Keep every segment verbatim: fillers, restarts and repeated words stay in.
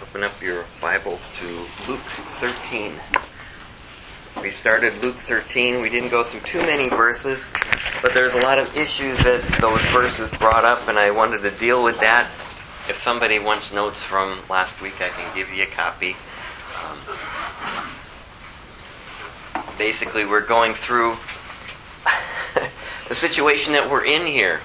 Open up your Bibles to Luke thirteen. We started Luke thirteen. We didn't go through too many verses, but there's a lot of issues that those verses brought up, and I wanted to deal with that. If somebody wants notes from last week, I can give you a copy. Um, basically, we're going through the situation that we're in here.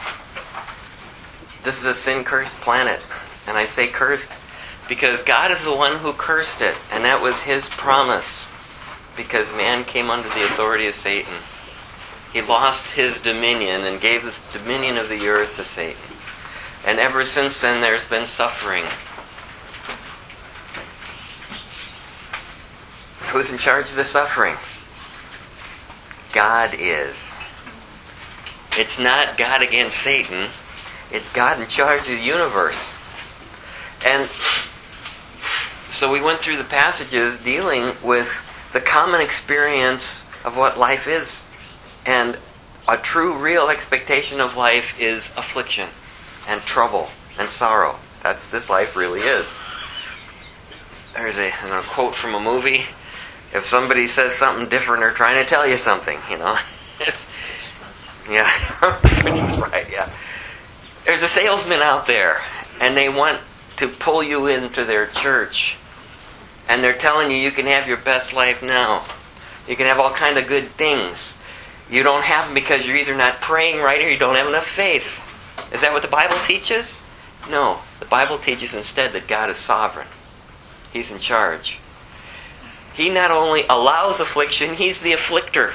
This is a sin-cursed planet. And I say cursed because God is the one who cursed it. And that was His promise. Because man came under the authority of Satan. He lost his dominion and gave the dominion of the earth to Satan. And ever since then there's been suffering. Who's in charge of the suffering? God is. It's not God against Satan. It's God in charge of the universe. And so we went through the passages dealing with the common experience of what life is. And a true, real expectation of life is affliction and trouble and sorrow. That's what this life really is. There's a, I'm going to quote from a movie. If somebody says something different, they're trying to tell you something, you know. Yeah, right, yeah. There's a salesman out there, and they want to pull you into their church. And they're telling you you can have your best life now. You can have all kind of good things. You don't have them because you're either not praying right or you don't have enough faith. Is that what the Bible teaches? No. The Bible teaches instead that God is sovereign. He's in charge. He not only allows affliction, He's the afflictor.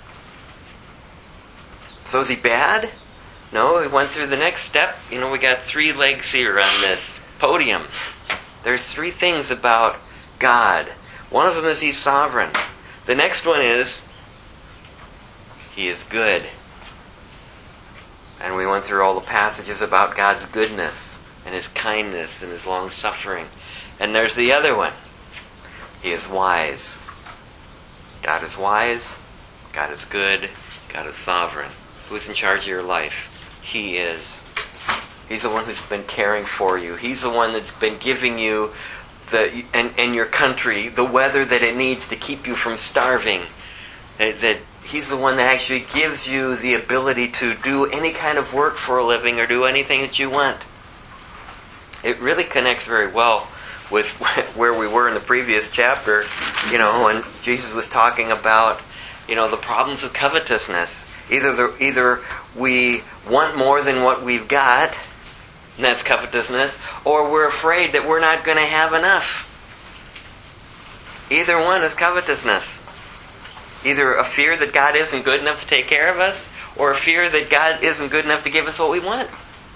So is He bad? No, we went through the next step. You know, we got three legs here on this podium. There's three things about God. One of them is He's sovereign. The next one is He is good. And we went through all the passages about God's goodness and His kindness and His long-suffering. And there's the other one. He is wise. God is wise. God is good. God is sovereign. Who's in charge of your life? He is. He's the one who's been caring for you. He's the one that's been giving you the and, and your country the weather that it needs to keep you from starving. That, that He's the one that actually gives you the ability to do any kind of work for a living or do anything that you want. It really connects very well with where we were in the previous chapter, you know, when Jesus was talking about, you know, the problems of covetousness. Either the, either we want more than what we've got, and that's covetousness, or we're afraid that we're not going to have enough. Either one is covetousness. Either a fear that God isn't good enough to take care of us, or a fear that God isn't good enough to give us what we want.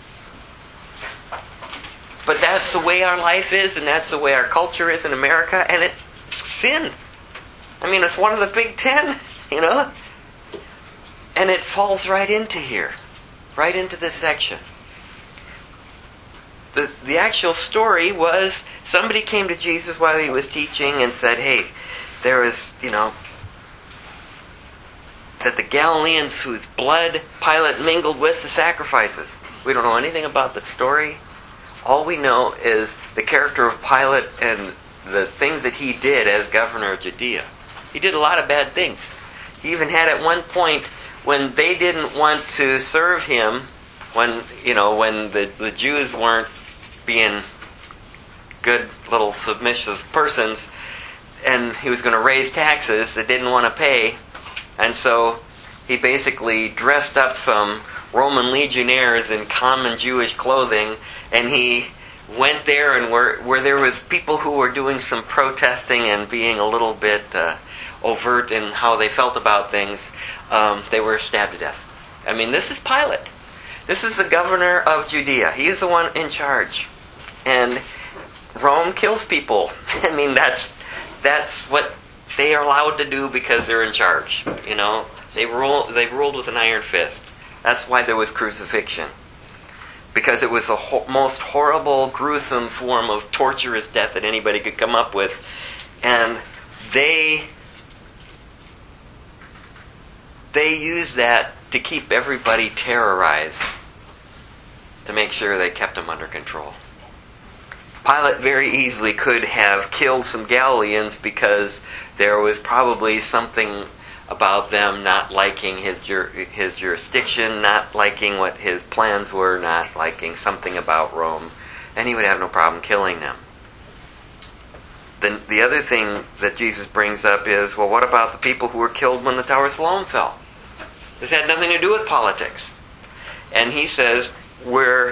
But that's the way our life is, and that's the way our culture is in America, and it's sin. I mean, it's one of the big ten, you know? And it falls right into here. Right into this section. The the actual story was somebody came to Jesus while He was teaching and said, hey, there is, you know, that the Galileans whose blood Pilate mingled with the sacrifices. We don't know anything about the story. All we know is the character of Pilate and the things that he did as governor of Judea. He did a lot of bad things. He even had at one point, when they didn't want to serve him, when you know, when the, the Jews weren't being good little submissive persons, and he was going to raise taxes, they didn't want to pay, and so he basically dressed up some Roman legionnaires in common Jewish clothing, and he went there, and where where there was people who were doing some protesting and being a little bit uh, overt in how they felt about things, um, they were stabbed to death. I mean, this is Pilate. This is the governor of Judea. He's the one in charge. And Rome kills people. I mean, that's that's what they are allowed to do because they're in charge. You know, they rule. They ruled with an iron fist. That's why there was crucifixion. Because it was the ho- most horrible, gruesome form of torturous death that anybody could come up with. And they they used that to keep everybody terrorized, to make sure they kept them under control. Pilate very easily could have killed some Galileans because there was probably something about them not liking his jur- his jurisdiction, not liking what his plans were, not liking something about Rome, and he would have no problem killing them. The, the other thing that Jesus brings up is, well, what about the people who were killed when the Tower of Siloam fell? This had nothing to do with politics. And he says, were,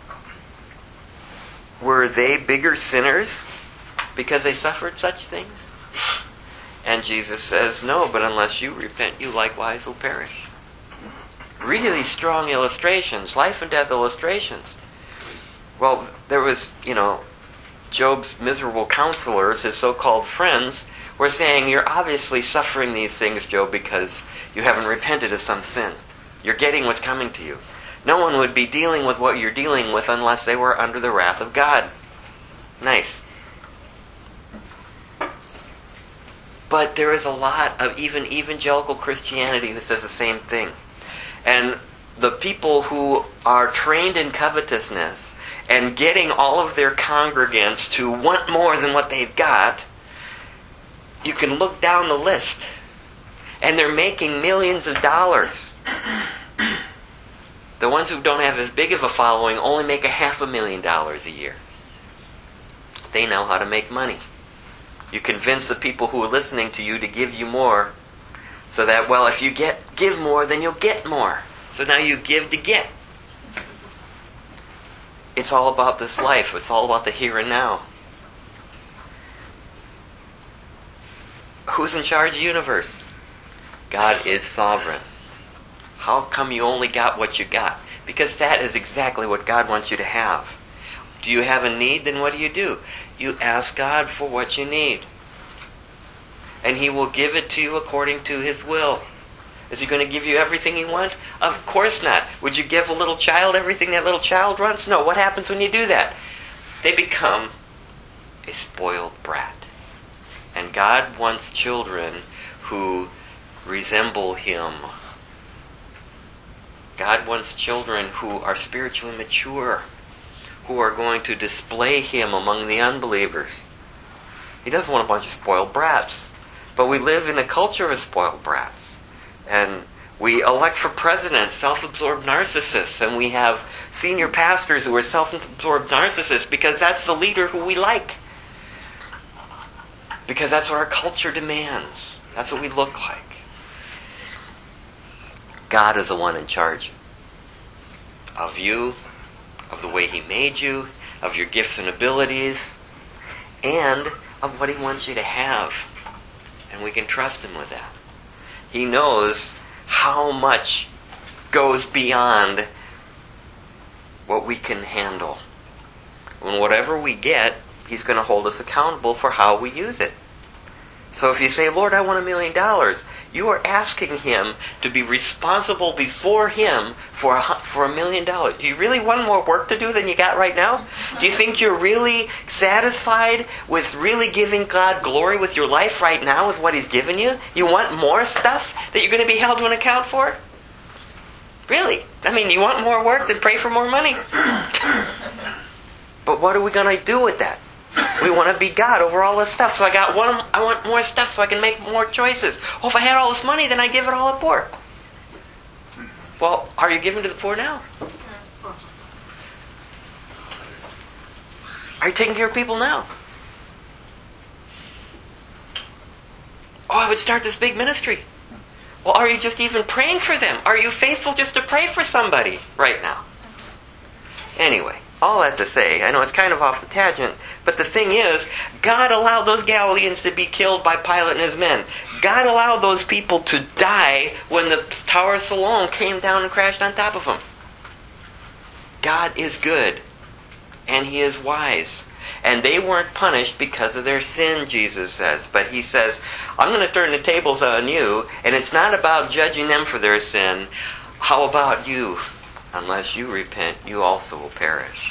were they bigger sinners because they suffered such things? And Jesus says, no, but unless you repent, you likewise will perish. Really strong illustrations, life and death illustrations. Well, there was, you know, Job's miserable counselors, his so-called friends, were saying, you're obviously suffering these things, Job, because you haven't repented of some sin. You're getting what's coming to you. No one would be dealing with what you're dealing with unless they were under the wrath of God. Nice. But there is a lot of even evangelical Christianity that says the same thing. And the people who are trained in covetousness and getting all of their congregants to want more than what they've got, you can look down the list. And they're making millions of dollars. The ones who don't have as big of a following only make a half a million dollars a year. They know how to make money. You convince the people who are listening to you to give you more, so that, well, if you get give more, then you'll get more. So now you give to get. It's all about this life. It's all about the here and now. Who's in charge of the universe? God is sovereign. How come you only got what you got? Because that is exactly what God wants you to have. Do you have a need? Then what do you do? You ask God for what you need. And He will give it to you according to His will. Is He going to give you everything you want? Of course not. Would you give a little child everything that little child wants? No. What happens when you do that? They become a spoiled brat. And God wants children who resemble Him. God wants children who are spiritually mature, who are going to display Him among the unbelievers. He doesn't want a bunch of spoiled brats. But we live in a culture of spoiled brats. And we elect for president self-absorbed narcissists. And we have senior pastors who are self-absorbed narcissists because that's the leader who we like. Because that's what our culture demands. That's what we look like. God is the one in charge of you, of the way He made you, of your gifts and abilities, and of what He wants you to have. And we can trust Him with that. He knows how much goes beyond what we can handle. And whatever we get, He's going to hold us accountable for how we use it. So if you say, Lord, I want a million dollars, you are asking Him to be responsible before Him for a, for a million dollars. Do you really want more work to do than you got right now? Do you think you're really satisfied with really giving God glory with your life right now with what He's given you? You want more stuff that you're going to be held to an account for? Really? I mean, you want more work? Then pray for more money. But what are we going to do with that? We want to be God over all this stuff. So I got one. I want more stuff so I can make more choices. Oh, if I had all this money, then I'd give it all to the poor. Well, are you giving to the poor now? Are you taking care of people now? Oh, I would start this big ministry. Well, are you just even praying for them? Are you faithful just to pray for somebody right now? Anyway. All that to say, I know it's kind of off the tangent, but the thing is, God allowed those Galileans to be killed by Pilate and his men. God allowed those people to die when the Tower of Siloam came down and crashed on top of them. God is good, and He is wise. And they weren't punished because of their sin, Jesus says. But He says, I'm going to turn the tables on you, and it's not about judging them for their sin. How about you? Unless you repent, you also will perish.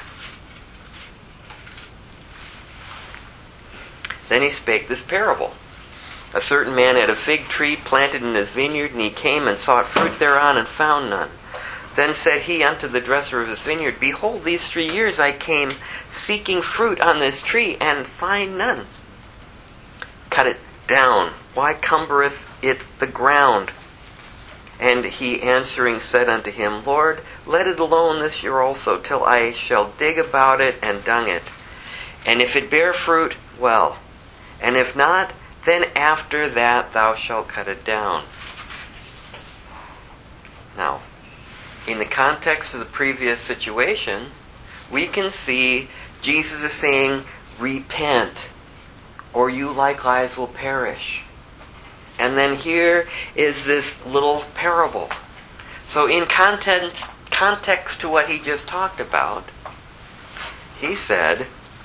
Then He spake this parable. A certain man had a fig tree planted in his vineyard, and he came and sought fruit thereon, and found none. Then said he unto the dresser of his vineyard, Behold, these three years I came seeking fruit on this tree, and find none. Cut it down. Why cumbereth it the ground? And he answering said unto him, Lord, let it alone this year also, till I shall dig about it and dung it. And if it bear fruit, well. And if not, then after that thou shalt cut it down. Now, in the context of the previous situation, we can see Jesus is saying, repent, or you likewise will perish. And then here is this little parable. So in context, context to what he just talked about, he said,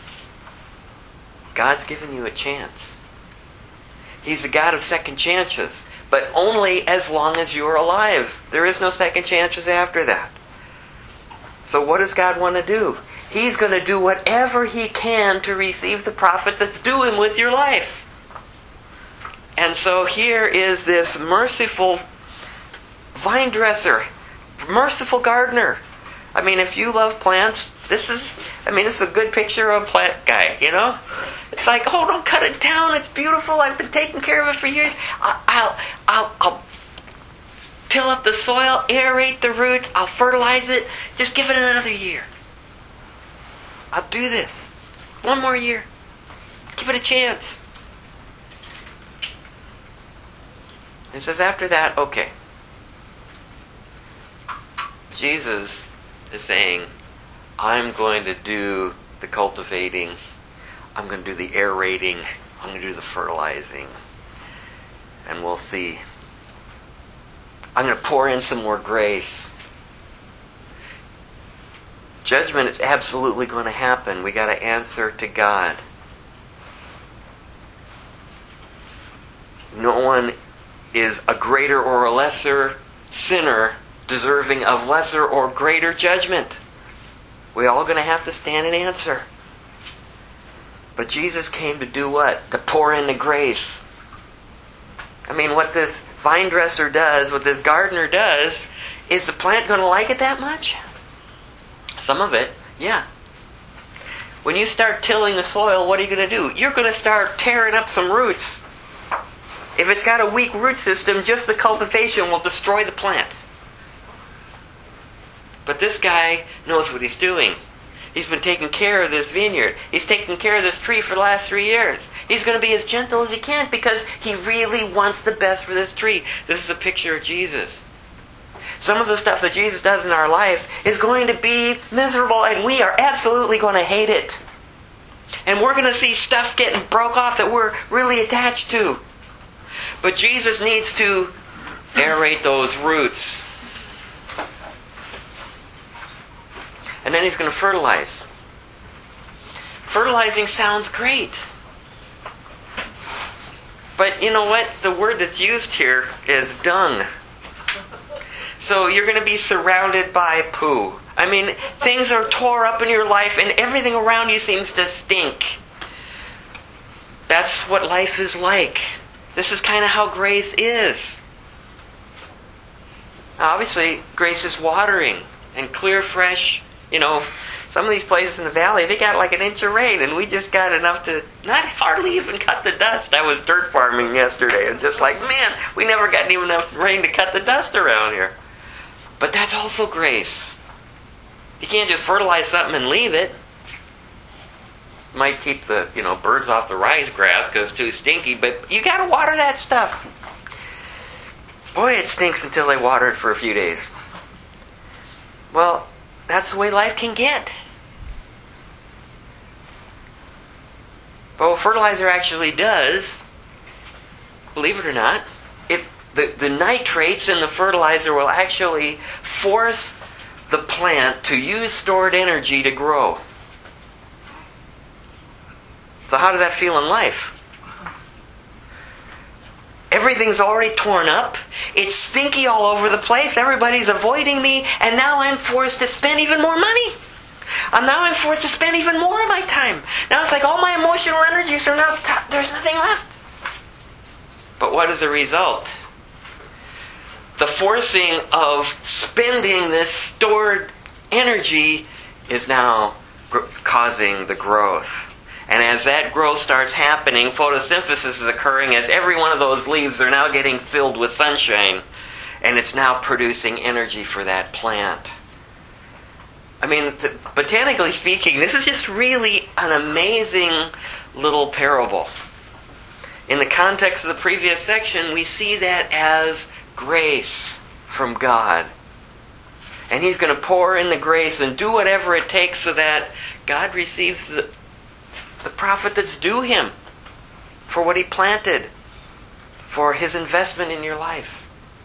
God's given you a chance. He's a God of second chances, but only as long as you're alive. There is no second chances after that. So what does God want to do? He's going to do whatever He can to receive the profit that's due Him with your life. And so here is this merciful vine dresser, merciful gardener. I mean, if you love plants, this is, I mean, this is a good picture of a plant guy, you know? It's like, oh, don't cut it down. It's beautiful. I've been taking care of it for years. I'll, I'll, I'll, I'll till up the soil, aerate the roots. I'll fertilize it. Just give it another year. I'll do this. One more year. Give it a chance. He says after that, okay. Jesus is saying, I'm going to do the cultivating. I'm going to do the aerating. I'm going to do the fertilizing. And we'll see. I'm going to pour in some more grace. Judgment is absolutely going to happen. We got to answer to God. No one is a greater or a lesser sinner deserving of lesser or greater judgment. We're all going to have to stand and answer. But Jesus came to do what? To pour in the grace. I mean, what this vine dresser does, what this gardener does, is the plant going to like it that much? Some of it, yeah. When you start tilling the soil, what are you going to do? You're going to start tearing up some roots. If it's got a weak root system, just the cultivation will destroy the plant. But this guy knows what he's doing. He's been taking care of this vineyard. He's taking care of this tree for the last three years. He's going to be as gentle as he can because he really wants the best for this tree. This is a picture of Jesus. Some of the stuff that Jesus does in our life is going to be miserable, and we are absolutely going to hate it. And we're going to see stuff getting broke off that we're really attached to. But Jesus needs to aerate those roots. And then He's going to fertilize. Fertilizing sounds great. But you know what? The word that's used here is dung. So you're going to be surrounded by poo. I mean, things are tore up in your life and everything around you seems to stink. That's what life is like. This is kind of how grace is. Now, obviously, grace is watering and clear, fresh. You know, some of these places in the valley, they got like an inch of rain, and we just got enough to not hardly even cut the dust. I was dirt farming yesterday, and just like, man, we never got even enough rain to cut the dust around here. But that's also grace. You can't just fertilize something and leave it. Might keep the, you know, birds off the rice grass because it's too stinky, but you got to water that stuff. Boy, it stinks until they water it for a few days. Well, that's the way life can get. But what fertilizer actually does, believe it or not, if the, the nitrates in the fertilizer will actually force the plant to use stored energy to grow. So how does that feel in life? Everything's already torn up. It's stinky all over the place. Everybody's avoiding me. And now I'm forced to spend even more money. And now I'm forced to spend even more of my time. Now it's like all my emotional energies are now, t- there's nothing left. But what is the result? the forcing of spending this stored energy is now gr- causing the growth. And as that growth starts happening, photosynthesis is occurring as every one of those leaves are now getting filled with sunshine. And it's now producing energy for that plant. I mean, t- botanically speaking, this is just really an amazing little parable. In the context of the previous section, we see that as grace from God. And He's going to pour in the grace and do whatever it takes so that God receives the, the profit that's due Him for what He planted, for His investment in your life.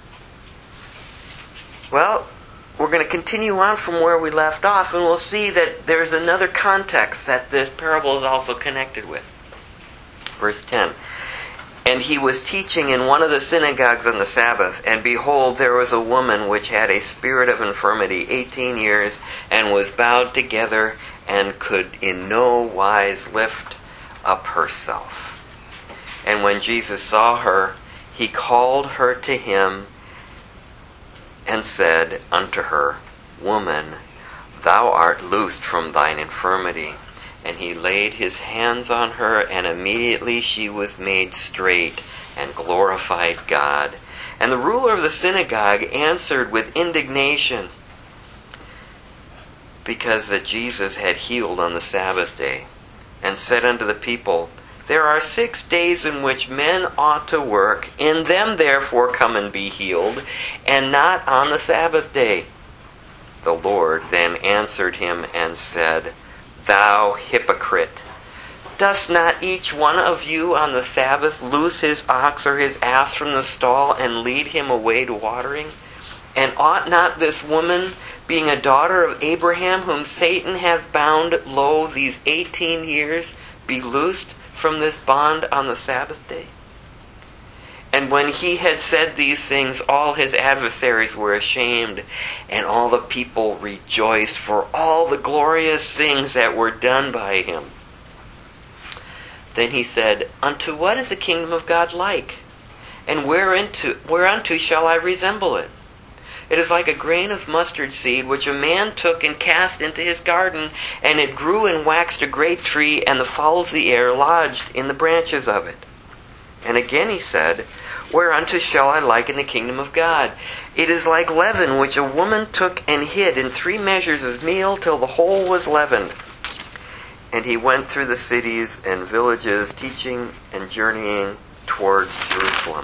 Well, we're going to continue on from where we left off, and we'll see that there's another context that this parable is also connected with. Verse ten. And he was teaching in one of the synagogues on the Sabbath, and behold, there was a woman which had a spirit of infirmity eighteen years, and was bowed together, and could in no wise lift up herself. And when Jesus saw her, He called her to Him, and said unto her, Woman, thou art loosed from thine infirmity. And He laid His hands on her, and immediately she was made straight, and glorified God. And the ruler of the synagogue answered with indignation, because that Jesus had healed on the Sabbath day, and said unto the people, There are six days in which men ought to work. In them therefore come and be healed, and not on the Sabbath day. The Lord then answered him and said, Thou hypocrite, does not each one of you on the Sabbath loose his ox or his ass from the stall and lead him away to watering? And ought not this woman, being a daughter of Abraham, whom Satan has bound, lo, these eighteen years, be loosed from this bond on the Sabbath day? And when he had said these things, all his adversaries were ashamed, and all the people rejoiced for all the glorious things that were done by him. Then he said, Unto what is the kingdom of God like? And whereunto, whereunto shall I resemble it? It is like a grain of mustard seed, which a man took and cast into his garden, and it grew and waxed a great tree, and the fowls of the air lodged in the branches of it. And again he said, Whereunto shall I liken the kingdom of God? It is like leaven, which a woman took and hid in three measures of meal, till the whole was leavened. And he went through the cities and villages, teaching and journeying towards Jerusalem.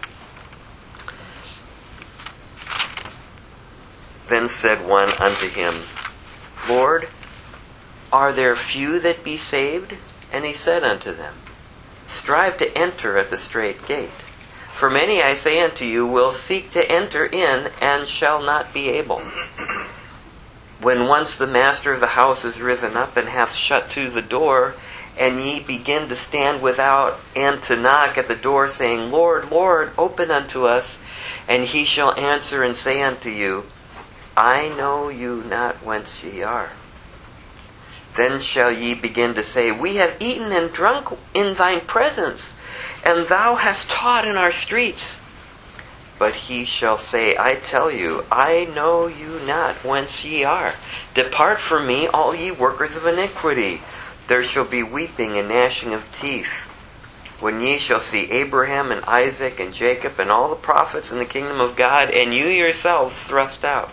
Then said one unto him, Lord, are there few that be saved? And he said unto them, Strive to enter at the strait gate. For many, I say unto you, will seek to enter in, and shall not be able. When once the master of the house is risen up, and hath shut to the door, and ye begin to stand without, and to knock at the door, saying, Lord, Lord, open unto us, and he shall answer and say unto you, I know you not whence ye are. Then shall ye begin to say, We have eaten and drunk in thine presence, and thou hast taught in our streets. But he shall say, I tell you, I know you not whence ye are. Depart from me, all ye workers of iniquity. There shall be weeping and gnashing of teeth, when ye shall see Abraham and Isaac and Jacob and all the prophets in the kingdom of God, and you yourselves thrust out.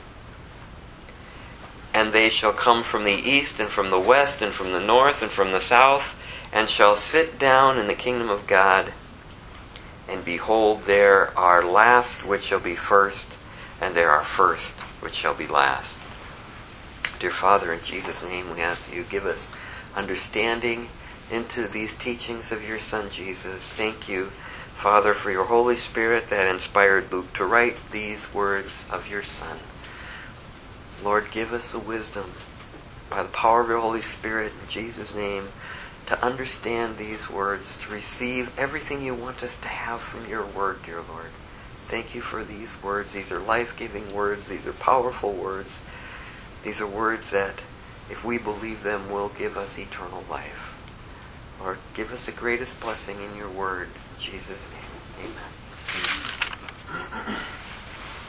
And they shall come from the east and from the west and from the north and from the south, and shall sit down in the kingdom of God. And behold, there are last which shall be first, and there are first which shall be last. Dear Father, in Jesus' name we ask that you give us understanding into these teachings of your Son Jesus. Thank you, Father, for your Holy Spirit that inspired Luke to write these words of your Son. Lord, give us the wisdom by the power of your Holy Spirit in Jesus' name to understand these words, to receive everything you want us to have from your word, dear Lord. Thank you for these words. These are life-giving words. These are powerful words. These are words that, if we believe them, will give us eternal life. Lord, give us the greatest blessing in your word. In Jesus' name, amen.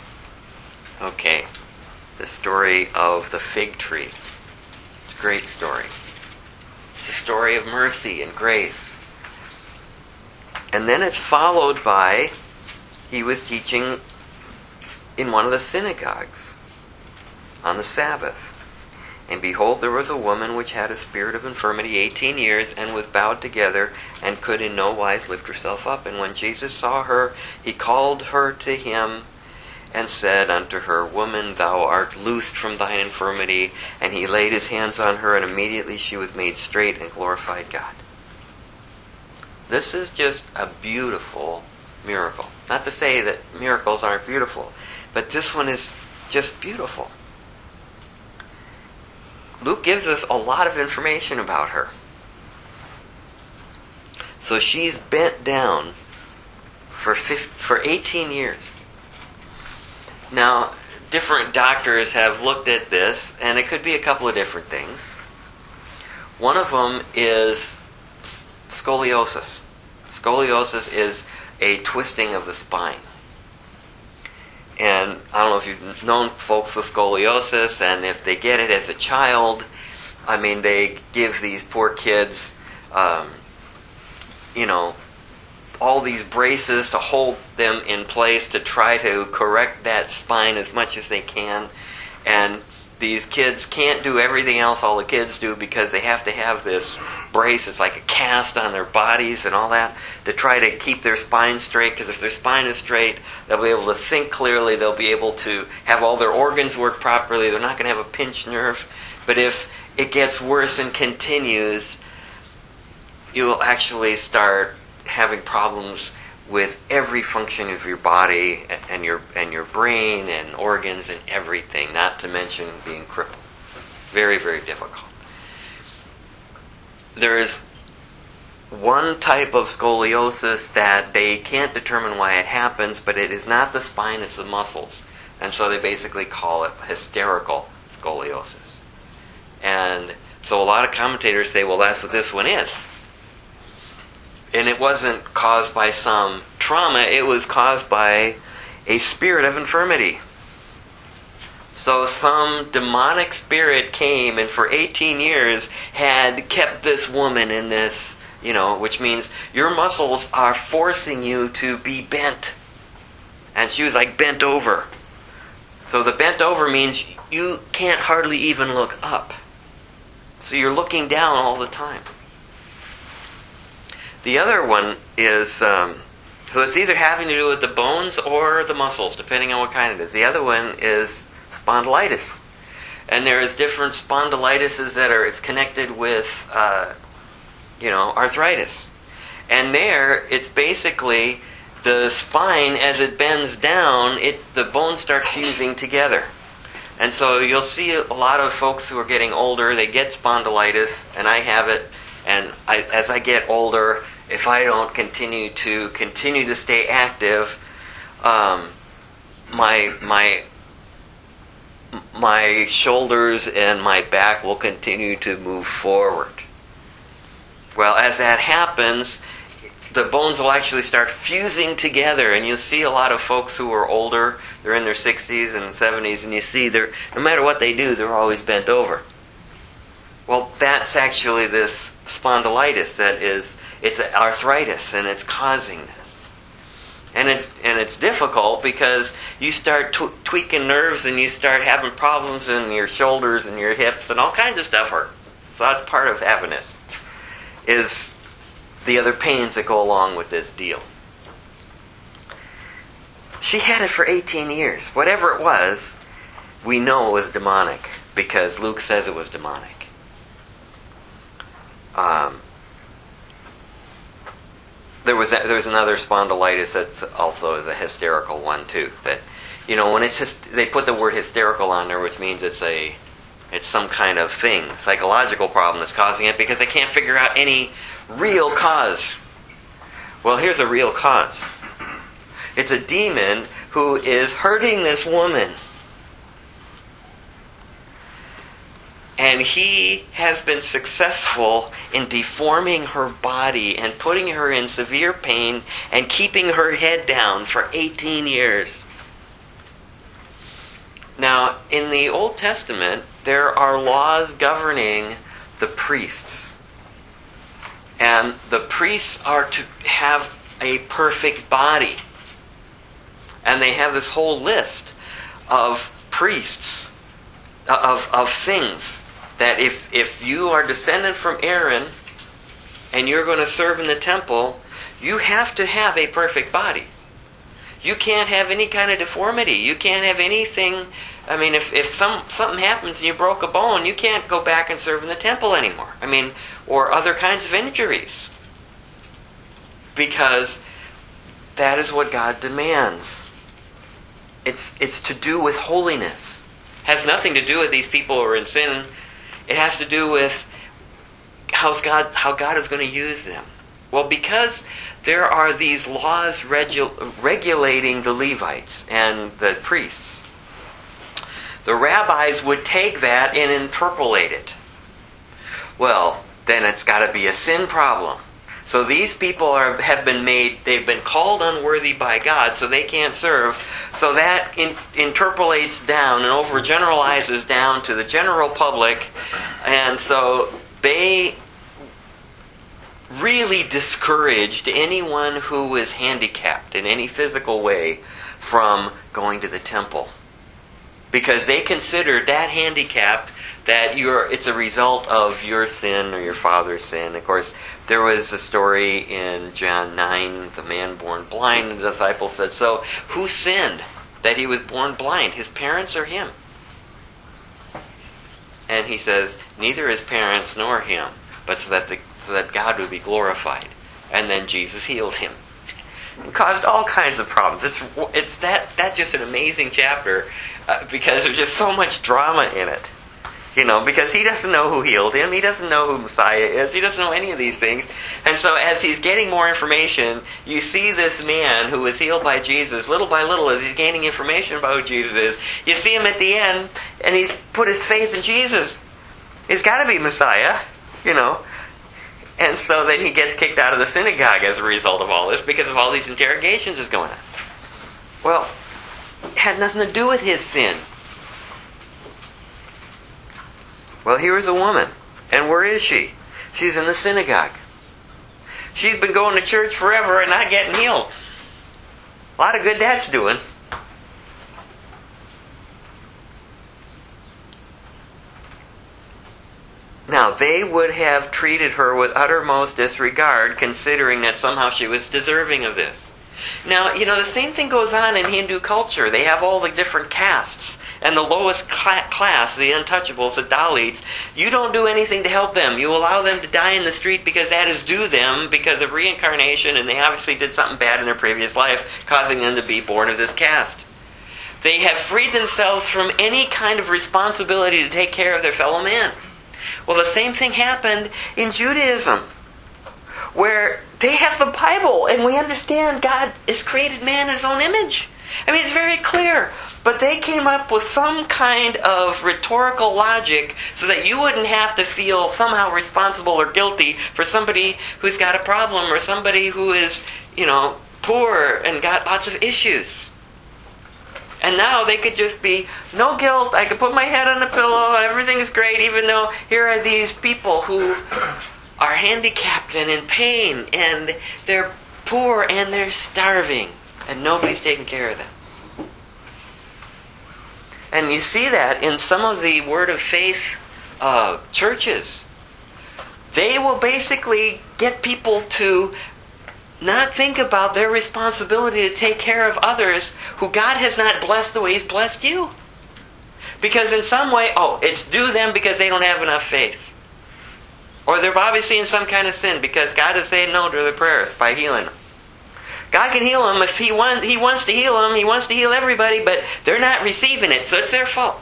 Okay, the story of the fig tree. It's a great story. It's a story of mercy and grace. And then it's followed by, he was teaching in one of the synagogues on the Sabbath. And behold, there was a woman which had a spirit of infirmity eighteen years, and was bowed together, and could in no wise lift herself up. And when Jesus saw her, he called her to him, and said unto her, Woman, thou art loosed from thine infirmity. And he laid his hands on her, and immediately she was made straight and glorified God. This is just a beautiful miracle. Not to say that miracles aren't beautiful, but this one is just beautiful. Luke gives us a lot of information about her. So she's bent down for fifteen, for eighteen years. Now, different doctors have looked at this, and it could be a couple of different things. One of them is scoliosis. Scoliosis is a twisting of the spine. And I don't know if you've known folks with scoliosis, and if they get it as a child, I mean, they give these poor kids, um, you know, all these braces to hold them in place to try to correct that spine as much as they can. And these kids can't do everything else all the kids do because they have to have this brace. It's like a cast on their bodies and all that to try to keep their spine straight, because if their spine is straight, they'll be able to think clearly, they'll be able to have all their organs work properly, they're not going to have a pinched nerve. But if it gets worse and continues, you'll actually start having problems with every function of your body and your and your brain and organs and everything, not to mention being crippled. Very, very difficult. There is one type of scoliosis that they can't determine why it happens, but it is not the spine, it's the muscles. And so they basically call it hysterical scoliosis. And so a lot of commentators say, well, that's what this one is. And it wasn't caused by some trauma, it was caused by a spirit of infirmity. So some demonic spirit came and for eighteen years had kept this woman in this, you know, which means your muscles are forcing you to be bent. And she was like bent over. So the bent over means you can't hardly even look up. So you're looking down all the time. The other one is, um, so it's either having to do with the bones or the muscles, depending on what kind it is. The other one is spondylitis. And there is different spondylitises that are, it's connected with, uh, you know, arthritis. And there, it's basically the spine, as it bends down, it the bones start fusing together. And so you'll see a lot of folks who are getting older, they get spondylitis, and I have it. And I, as I get older, if I don't continue to continue to stay active, um, my my my shoulders and my back will continue to move forward. Well, as that happens, the bones will actually start fusing together, and you'll see a lot of folks who are older, they're in their sixties and seventies, and you see they're, no matter what they do, they're always bent over. Well, that's actually this spondylitis that is, it's arthritis, and it's causing this. And it's and it's difficult because you start tw- tweaking nerves and you start having problems in your shoulders and your hips and all kinds of stuff hurt. So that's part of having this, is the other pains that go along with this deal. She had it for eighteen years. Whatever it was, we know it was demonic because Luke says it was demonic. Um, there was a, there was another spondylitis that's also is a hysterical one too. That, you know, when it's just, they put the word hysterical on there, which means it's a it's some kind of thing, psychological problem that's causing it, because they can't figure out any real cause. Well, here's a real cause. It's a demon who is hurting this woman. And he has been successful in deforming her body and putting her in severe pain and keeping her head down for eighteen years. Now, in the Old Testament, there are laws governing the priests. And the priests are to have a perfect body. And they have this whole list of priests, of, of things, that if, if you are descended from Aaron and you're going to serve in the temple, you have to have a perfect body. You can't have any kind of deformity. You can't have anything. I mean, if, if some something happens and you broke a bone, you can't go back and serve in the temple anymore. I mean, or other kinds of injuries. Because that is what God demands. It's it's to do with holiness. It has nothing to do with these people who are in sin. It has to do with how's God, how God is going to use them. Well, because there are these laws regu- regulating the Levites and the priests, the rabbis would take that and interpolate it. Well, then it's got to be a sin problem. So these people are have been made, they've been called unworthy by God, so they can't serve. So that in, interpolates down and overgeneralizes down to the general public. And so they really discouraged anyone who was handicapped in any physical way from going to the temple. Because they considered that handicap that you're, it's a result of your sin or your father's sin. Of course, there was a story in John nine, the man born blind, and the disciples said, so who sinned that he was born blind, his parents or him? And he says, neither his parents nor him, but so that the, so that God would be glorified. And then Jesus healed him. It caused all kinds of problems. It's it's that that's just an amazing chapter uh, because there's just so much drama in it. You know, because he doesn't know who healed him. He doesn't know who Messiah is. He doesn't know any of these things. And so as he's getting more information, you see this man who was healed by Jesus, little by little, as he's gaining information about who Jesus is, you see him at the end, and he's put his faith in Jesus. He's got to be Messiah, you know. And so then he gets kicked out of the synagogue as a result of all this because of all these interrogations that's going on. Well, it had nothing to do with his sin. Well, here is a woman. And where is she? She's in the synagogue. She's been going to church forever and not getting healed. A lot of good that's doing. Now, they would have treated her with uttermost disregard, considering that somehow she was deserving of this. Now, you know, the same thing goes on in Hindu culture. They have all the different castes. And the lowest cl- class, the untouchables, the Dalits, you don't do anything to help them. You allow them to die in the street because that is due them because of reincarnation, and they obviously did something bad in their previous life, causing them to be born of this caste. They have freed themselves from any kind of responsibility to take care of their fellow men. Well, the same thing happened in Judaism, where they have the Bible, and we understand God has created man in His own image. I mean, it's very clear. But they came up with some kind of rhetorical logic so that you wouldn't have to feel somehow responsible or guilty for somebody who's got a problem or somebody who is, you know, poor and got lots of issues. And now they could just be, no guilt, I could put my head on a pillow, everything's great, even though here are these people who are handicapped and in pain, and they're poor and they're starving, and nobody's taking care of them. And you see that in some of the Word of Faith uh, churches. They will basically get people to not think about their responsibility to take care of others who God has not blessed the way He's blessed you. Because in some way, oh, it's due them because they don't have enough faith. Or they're obviously in some kind of sin because God is saying no to their prayers by healing them. God can heal them if He wants, He wants to heal them. He wants to heal everybody, but they're not receiving it, so it's their fault.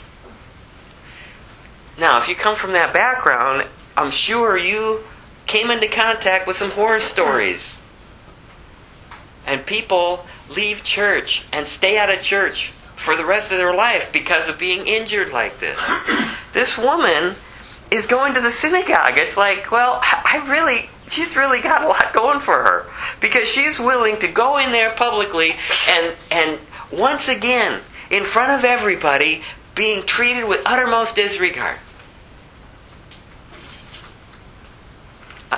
Now, if you come from that background, I'm sure you came into contact with some horror stories. And people leave church and stay out of church for the rest of their life because of being injured like this. This woman is going to the synagogue. It's like, well, I really... she's really got a lot going for her. Because she's willing to go in there publicly and and once again in front of everybody, being treated with uttermost disregard. Uh,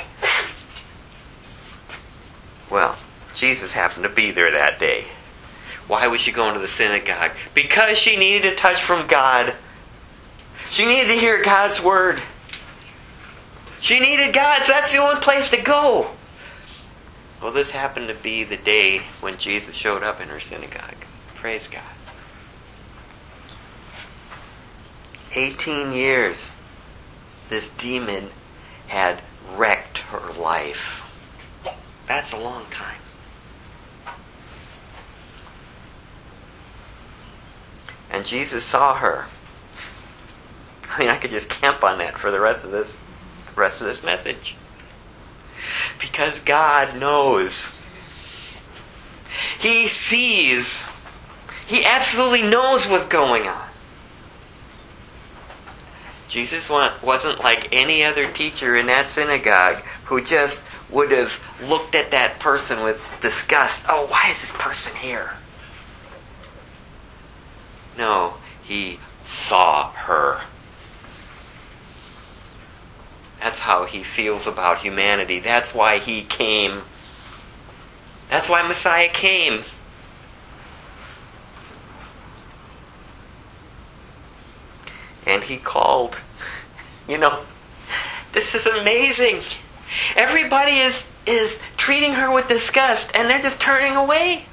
well, Jesus happened to be there that day. Why was she going to the synagogue? Because she needed a touch from God. She needed to hear God's word. She needed God, so that's the only place to go. Well, this happened to be the day when Jesus showed up in her synagogue. Praise God. eighteen years, this demon had wrecked her life. That's a long time. And Jesus saw her. I mean, I could just camp on that for the rest of this, the rest of this message. Because God knows. He sees. He absolutely knows what's going on. Jesus wasn't like any other teacher in that synagogue who just would have looked at that person with disgust. Oh, why is this person here? No, he saw her. That's how he feels about humanity. That's why he came. That's why Messiah came. And he called. You know, this is amazing. Everybody is, is treating her with disgust, and they're just turning away.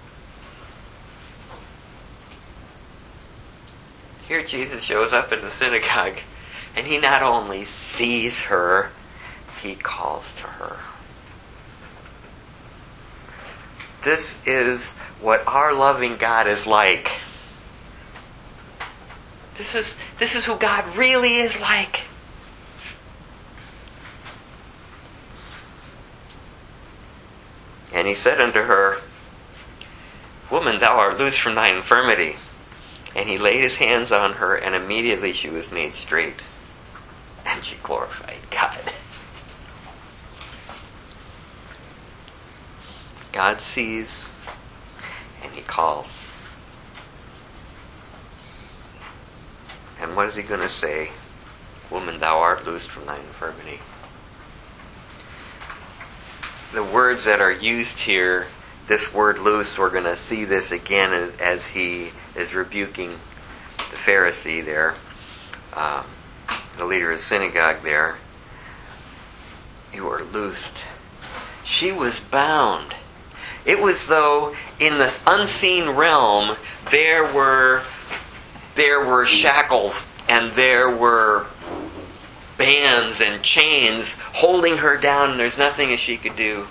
Here Jesus shows up in the synagogue, and he not only sees her, he calls to her. This is what our loving God is like. This is, this is who God really is like. And he said unto her, Woman, thou art loosed from thine infirmity. And he laid his hands on her, and immediately she was made straight. And she glorified God. God sees, and he calls. And what is he going to say? Woman, thou art loosed from thine infirmity. The words that are used here, this word loose, we're going to see this again as he is rebuking the Pharisee there, um, the leader of the synagogue there. You are loosed. She was bound. It was though in this unseen realm there were there were shackles and there were bands and chains holding her down, and there's nothing that she could do.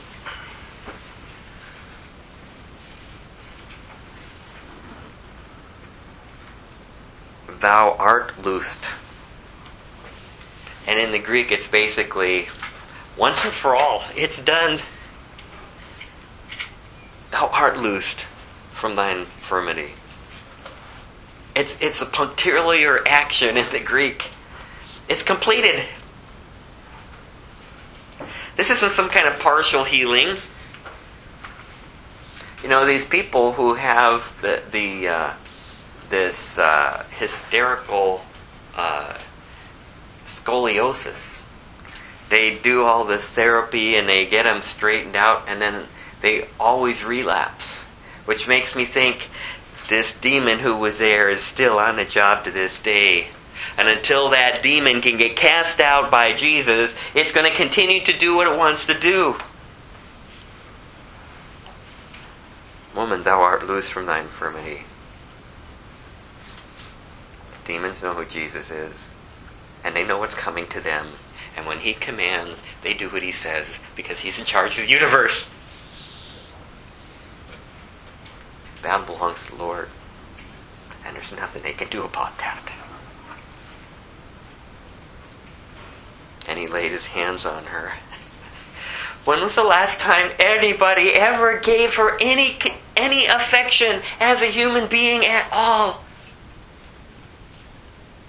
Thou art loosed. And in the Greek it's basically once and for all. It's done. Thou art loosed from thine infirmity. It's, it's a punctiliar action in the Greek. It's completed. This isn't some kind of partial healing. You know, these people who have the the uh, this uh, hysterical uh, scoliosis, they do all this therapy and they get them straightened out, and then they always relapse, which makes me think this demon who was there is still on the job to this day. And until that demon can get cast out by Jesus, it's going to continue to do what it wants to do. Woman, thou art loosed from thine infirmity. Demons know who Jesus is, and they know what's coming to them. And when he commands, they do what he says, because he's in charge of the universe. Battle belongs to the Lord, and there's nothing they can do about that. And he laid his hands on her. When was the last time anybody ever gave her any any affection as a human being at all?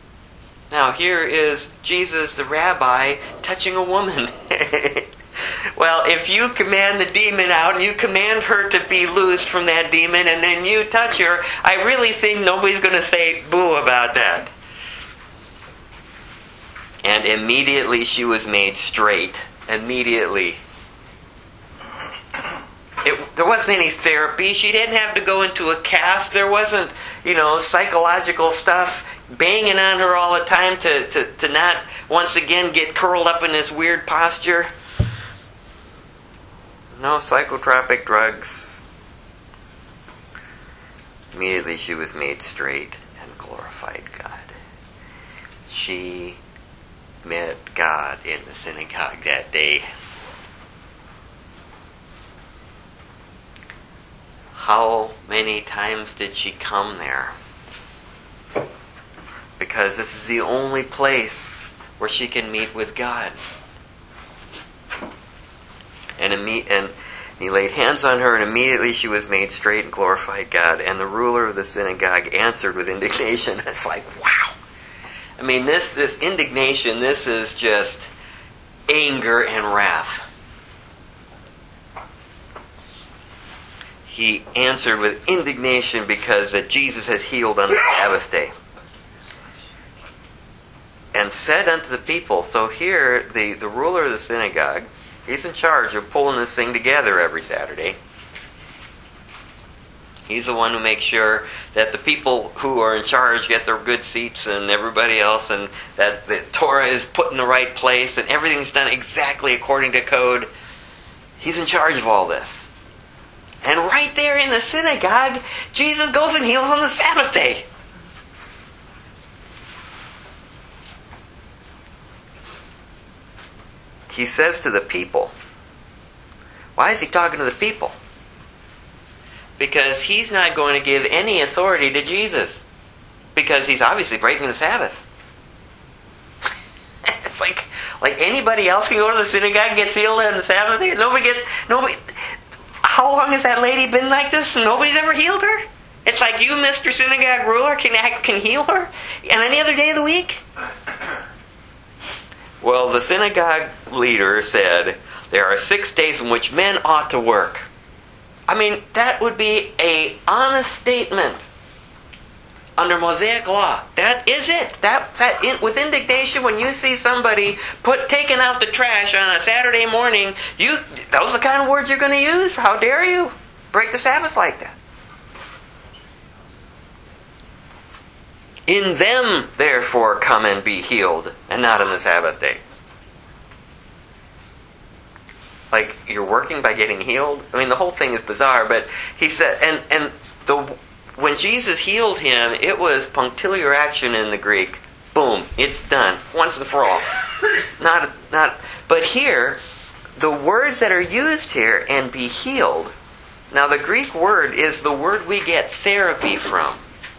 Now here is Jesus the rabbi touching a woman. Well, if you command the demon out and you command her to be loosed from that demon and then you touch her, I really think nobody's going to say boo about that. And immediately she was made straight. Immediately. It, there wasn't any therapy. She didn't have to go into a cast. There wasn't, you know, psychological stuff banging on her all the time to, to, to not once again get curled up in this weird posture. No psychotropic drugs. Immediately she was made straight and glorified God. She met God in the synagogue that day. How many times did she come there? Because this is the only place where she can meet with God. And, imme- and he laid hands on her, and immediately she was made straight and glorified God. And the ruler of the synagogue answered with indignation. It's like, wow. I mean, this, this indignation, this is just anger and wrath. He answered with indignation because that Jesus has healed on the Sabbath day. And said unto the people, so here the, the ruler of the synagogue, he's in charge of pulling this thing together every Saturday. He's the one who makes sure that the people who are in charge get their good seats and everybody else, and that the Torah is put in the right place and everything's done exactly according to code. He's in charge of all this. And right there in the synagogue, Jesus goes and heals on the Sabbath day. He says to the people, why is he talking to the people? Because he's not going to give any authority to Jesus. Because he's obviously breaking the Sabbath. It's like like anybody else can go to the synagogue and get healed on the Sabbath day. Nobody gets nobody. How long has that lady been like this and nobody's ever healed her? It's like you, Mister Synagogue ruler, can can heal her on any other day of the week? Well, the synagogue leader said, there are six days in which men ought to work. I mean, that would be an honest statement under Mosaic law. That is it. That that in, with indignation, when you see somebody put taking out the trash on a Saturday morning, you those are the kind of words you're going to use. How dare you break the Sabbath like that? In them, therefore, come and be healed, and not on the Sabbath day. Like, you're working by getting healed? I mean, the whole thing is bizarre, but he said, and, and the when Jesus healed him, it was punctiliar action in the Greek. Boom, it's done, once and for all. Not, not, but here, the words that are used here, and be healed, now the Greek word is the word we get therapy from.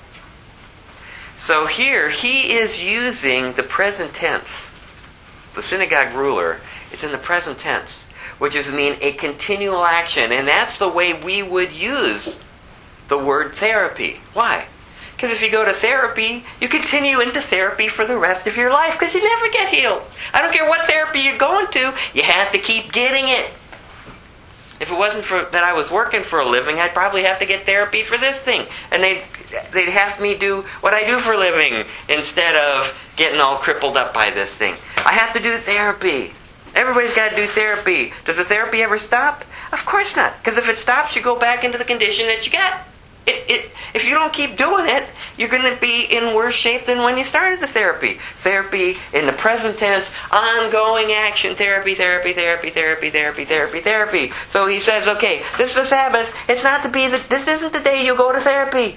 So here, he is using the present tense. The synagogue ruler is in the present tense, which is mean a continual action. And that's the way we would use the word therapy. Why? Because if you go to therapy, you continue into therapy for the rest of your life because you never get healed. I don't care what therapy you're going to, you have to keep getting it. If it wasn't for that I was working for a living, I'd probably have to get therapy for this thing. And they'd, they'd have me do what I do for a living instead of getting all crippled up by this thing. I have to do therapy. Everybody's got to do therapy. Does the therapy ever stop? Of course not. Because if it stops, you go back into the condition that you got. It, it, if you don't keep doing it, you're going to be in worse shape than when you started the therapy. Therapy in the present tense, ongoing action, therapy, therapy, therapy, therapy, therapy, therapy, therapy. So he says, okay, this is the Sabbath. It's not to be the, this isn't the day you go to therapy.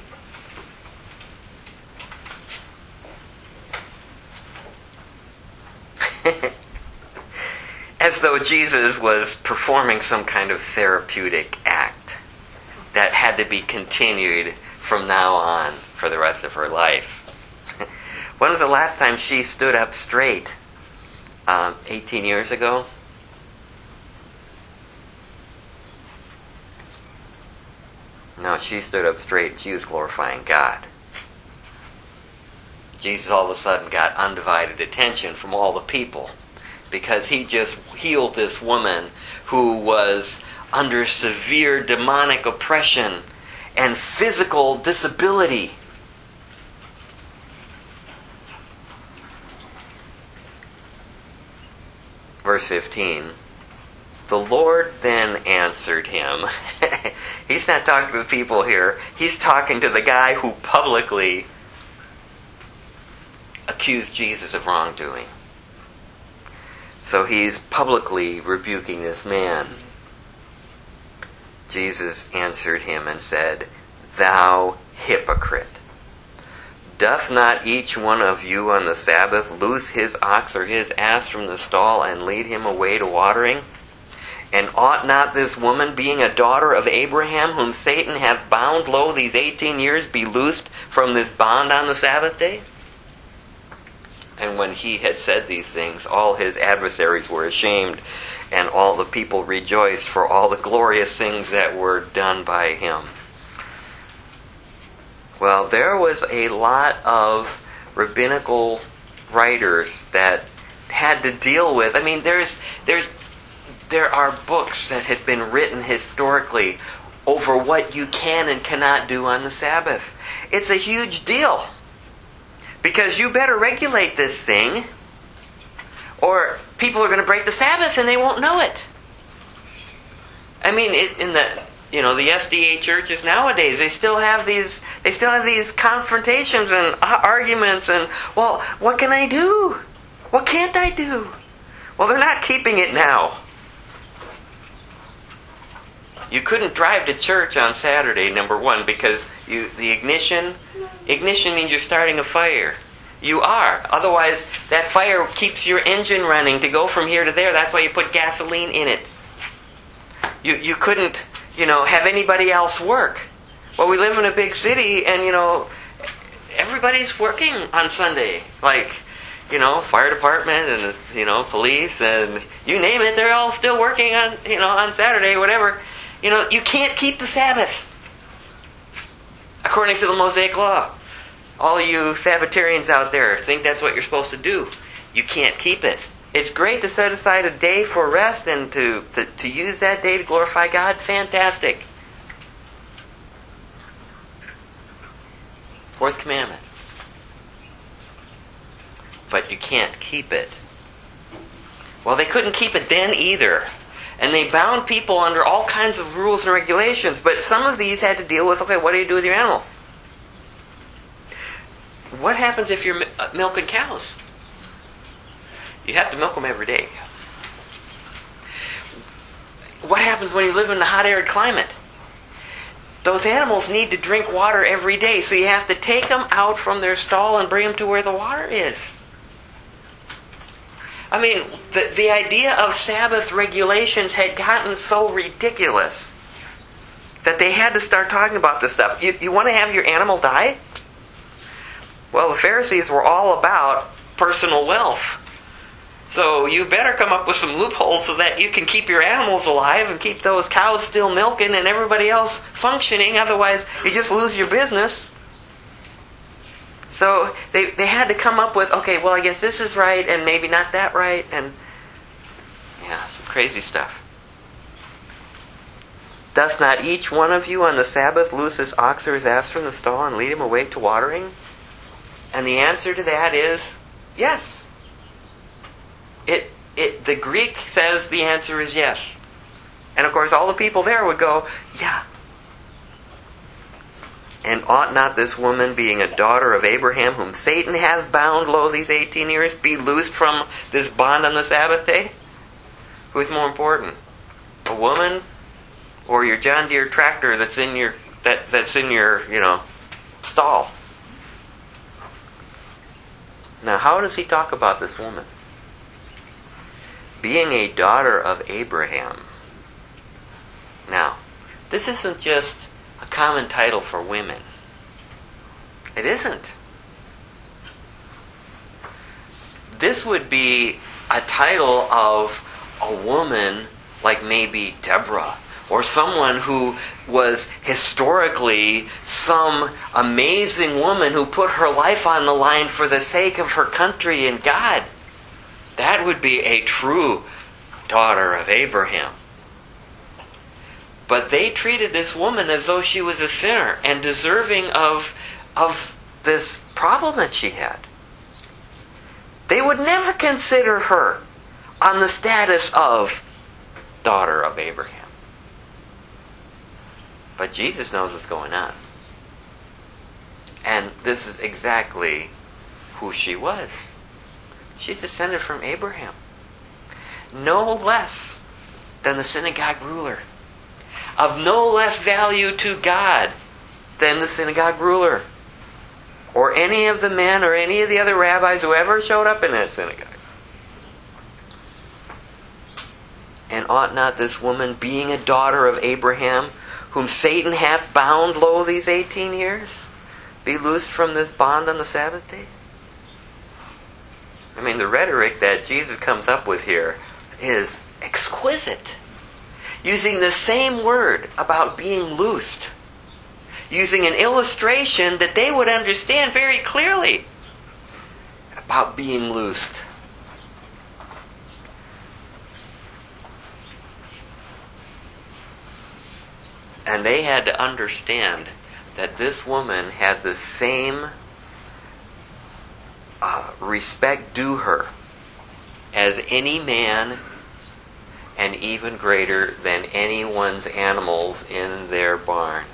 As though Jesus was performing some kind of therapeutic act that had to be continued from now on for the rest of her life. When was the last time she stood up straight? Um, eighteen years ago? No, she stood up straight and she was glorifying God. Jesus all of a sudden got undivided attention from all the people because he just healed this woman who was under severe demonic oppression and physical disability. Verse fifteen. The Lord then answered him. He's not talking to the people here. He's talking to the guy who publicly accused Jesus of wrongdoing. So he's publicly rebuking this man. Jesus answered him and said, Thou hypocrite! Doth not each one of you on the Sabbath loose his ox or his ass from the stall and lead him away to watering? And ought not this woman, being a daughter of Abraham, whom Satan hath bound, lo, these eighteen years, be loosed from this bond on the Sabbath day? And when he had said these things, all his adversaries were ashamed, and all the people rejoiced for all the glorious things that were done by him. Well, there was a lot of rabbinical writers that had to deal with. I mean, there's there's there are books that had been written historically over what you can and cannot do on the Sabbath. It's a huge deal. Because you better regulate this thing, or people are going to break the Sabbath and they won't know it. I mean, it, in the you know the S D A churches nowadays, they still have these they still have these confrontations and arguments and, well, what can I do? What can't I do? Well, they're not keeping it now. You couldn't drive to church on Saturday, number one, because you the ignition ignition means you're starting a fire. You are. Otherwise, that fire keeps your engine running to go from here to there. That's why you put gasoline in it. You you couldn't, you know, have anybody else work. Well, we live in a big city, and, you know, everybody's working on Sunday. Like, you know, fire department and, you know, police and you name it, they're all still working on, you know, on Saturday, whatever. You know, you can't keep the Sabbath according to the Mosaic Law. All you Sabbatarians out there think that's what you're supposed to do. You can't keep it. It's great to set aside a day for rest and to, to, to use that day to glorify God. Fantastic. Fourth commandment. But you can't keep it. Well, they couldn't keep it then either. And they bound people under all kinds of rules and regulations. But some of these had to deal with, okay, what do you do with your animals? What happens if you're milking cows? You have to milk them every day. What happens when you live in a hot, arid climate? Those animals need to drink water every day, so you have to take them out from their stall and bring them to where the water is. I mean, the, the idea of Sabbath regulations had gotten so ridiculous that they had to start talking about this stuff. You, you want to have your animal die? Well, the Pharisees were all about personal wealth. So you better come up with some loopholes so that you can keep your animals alive and keep those cows still milking and everybody else functioning. Otherwise, you just lose your business. So they, they had to come up with, okay, well, I guess this is right and maybe not that right. And yeah, some crazy stuff. Doth not each one of you on the Sabbath loose his ox or his ass from the stall and lead him away to watering? And the answer to that is yes. It it the Greek says the answer is yes. And of course all the people there would go, yeah. And ought not this woman, being a daughter of Abraham, whom Satan has bound, lo, these eighteen years, be loosed from this bond on the Sabbath day? Who's more important? A woman or your John Deere tractor that's in your that, that's in your, you know, stall? Now, how does he talk about this woman? Being a daughter of Abraham. Now, this isn't just a common title for women. It isn't. This would be a title of a woman like maybe Deborah, or someone who was historically some amazing woman who put her life on the line for the sake of her country and God. That would be a true daughter of Abraham. But they treated this woman as though she was a sinner and deserving of, of this problem that she had. They would never consider her on the status of daughter of Abraham. But Jesus knows what's going on. And this is exactly who she was. She's descended from Abraham. No less than the synagogue ruler. Of no less value to God than the synagogue ruler. Or any of the men or any of the other rabbis who ever showed up in that synagogue. And ought not this woman, being a daughter of Abraham, whom Satan hath bound, lo, these eighteen years, be loosed from this bond on the Sabbath day? I mean, the rhetoric that Jesus comes up with here is exquisite. Using the same word about being loosed. Using an illustration that they would understand very clearly about being loosed. And they had to understand that this woman had the same uh, respect due her as any man, and even greater than anyone's animals in their barn.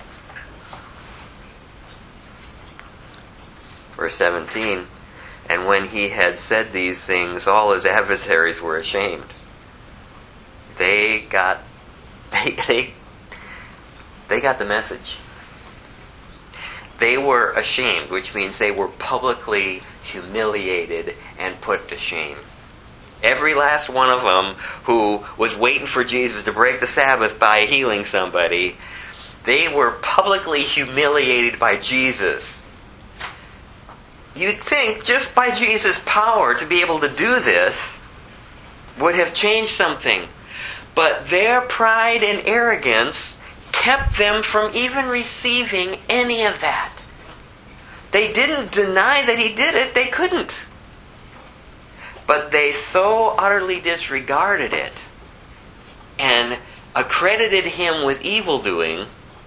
Verse seventeen, and when he had said these things, all his adversaries were ashamed. They got, they, they, they got the message. They were ashamed, which means they were publicly humiliated and put to shame. Every last one of them who was waiting for Jesus to break the Sabbath by healing somebody, they were publicly humiliated by Jesus. You'd think just by Jesus' power to be able to do this would have changed something. But their pride and arrogance kept them from even receiving any of that. They didn't deny that he did it. They couldn't. But they so utterly disregarded it and accredited him with evildoing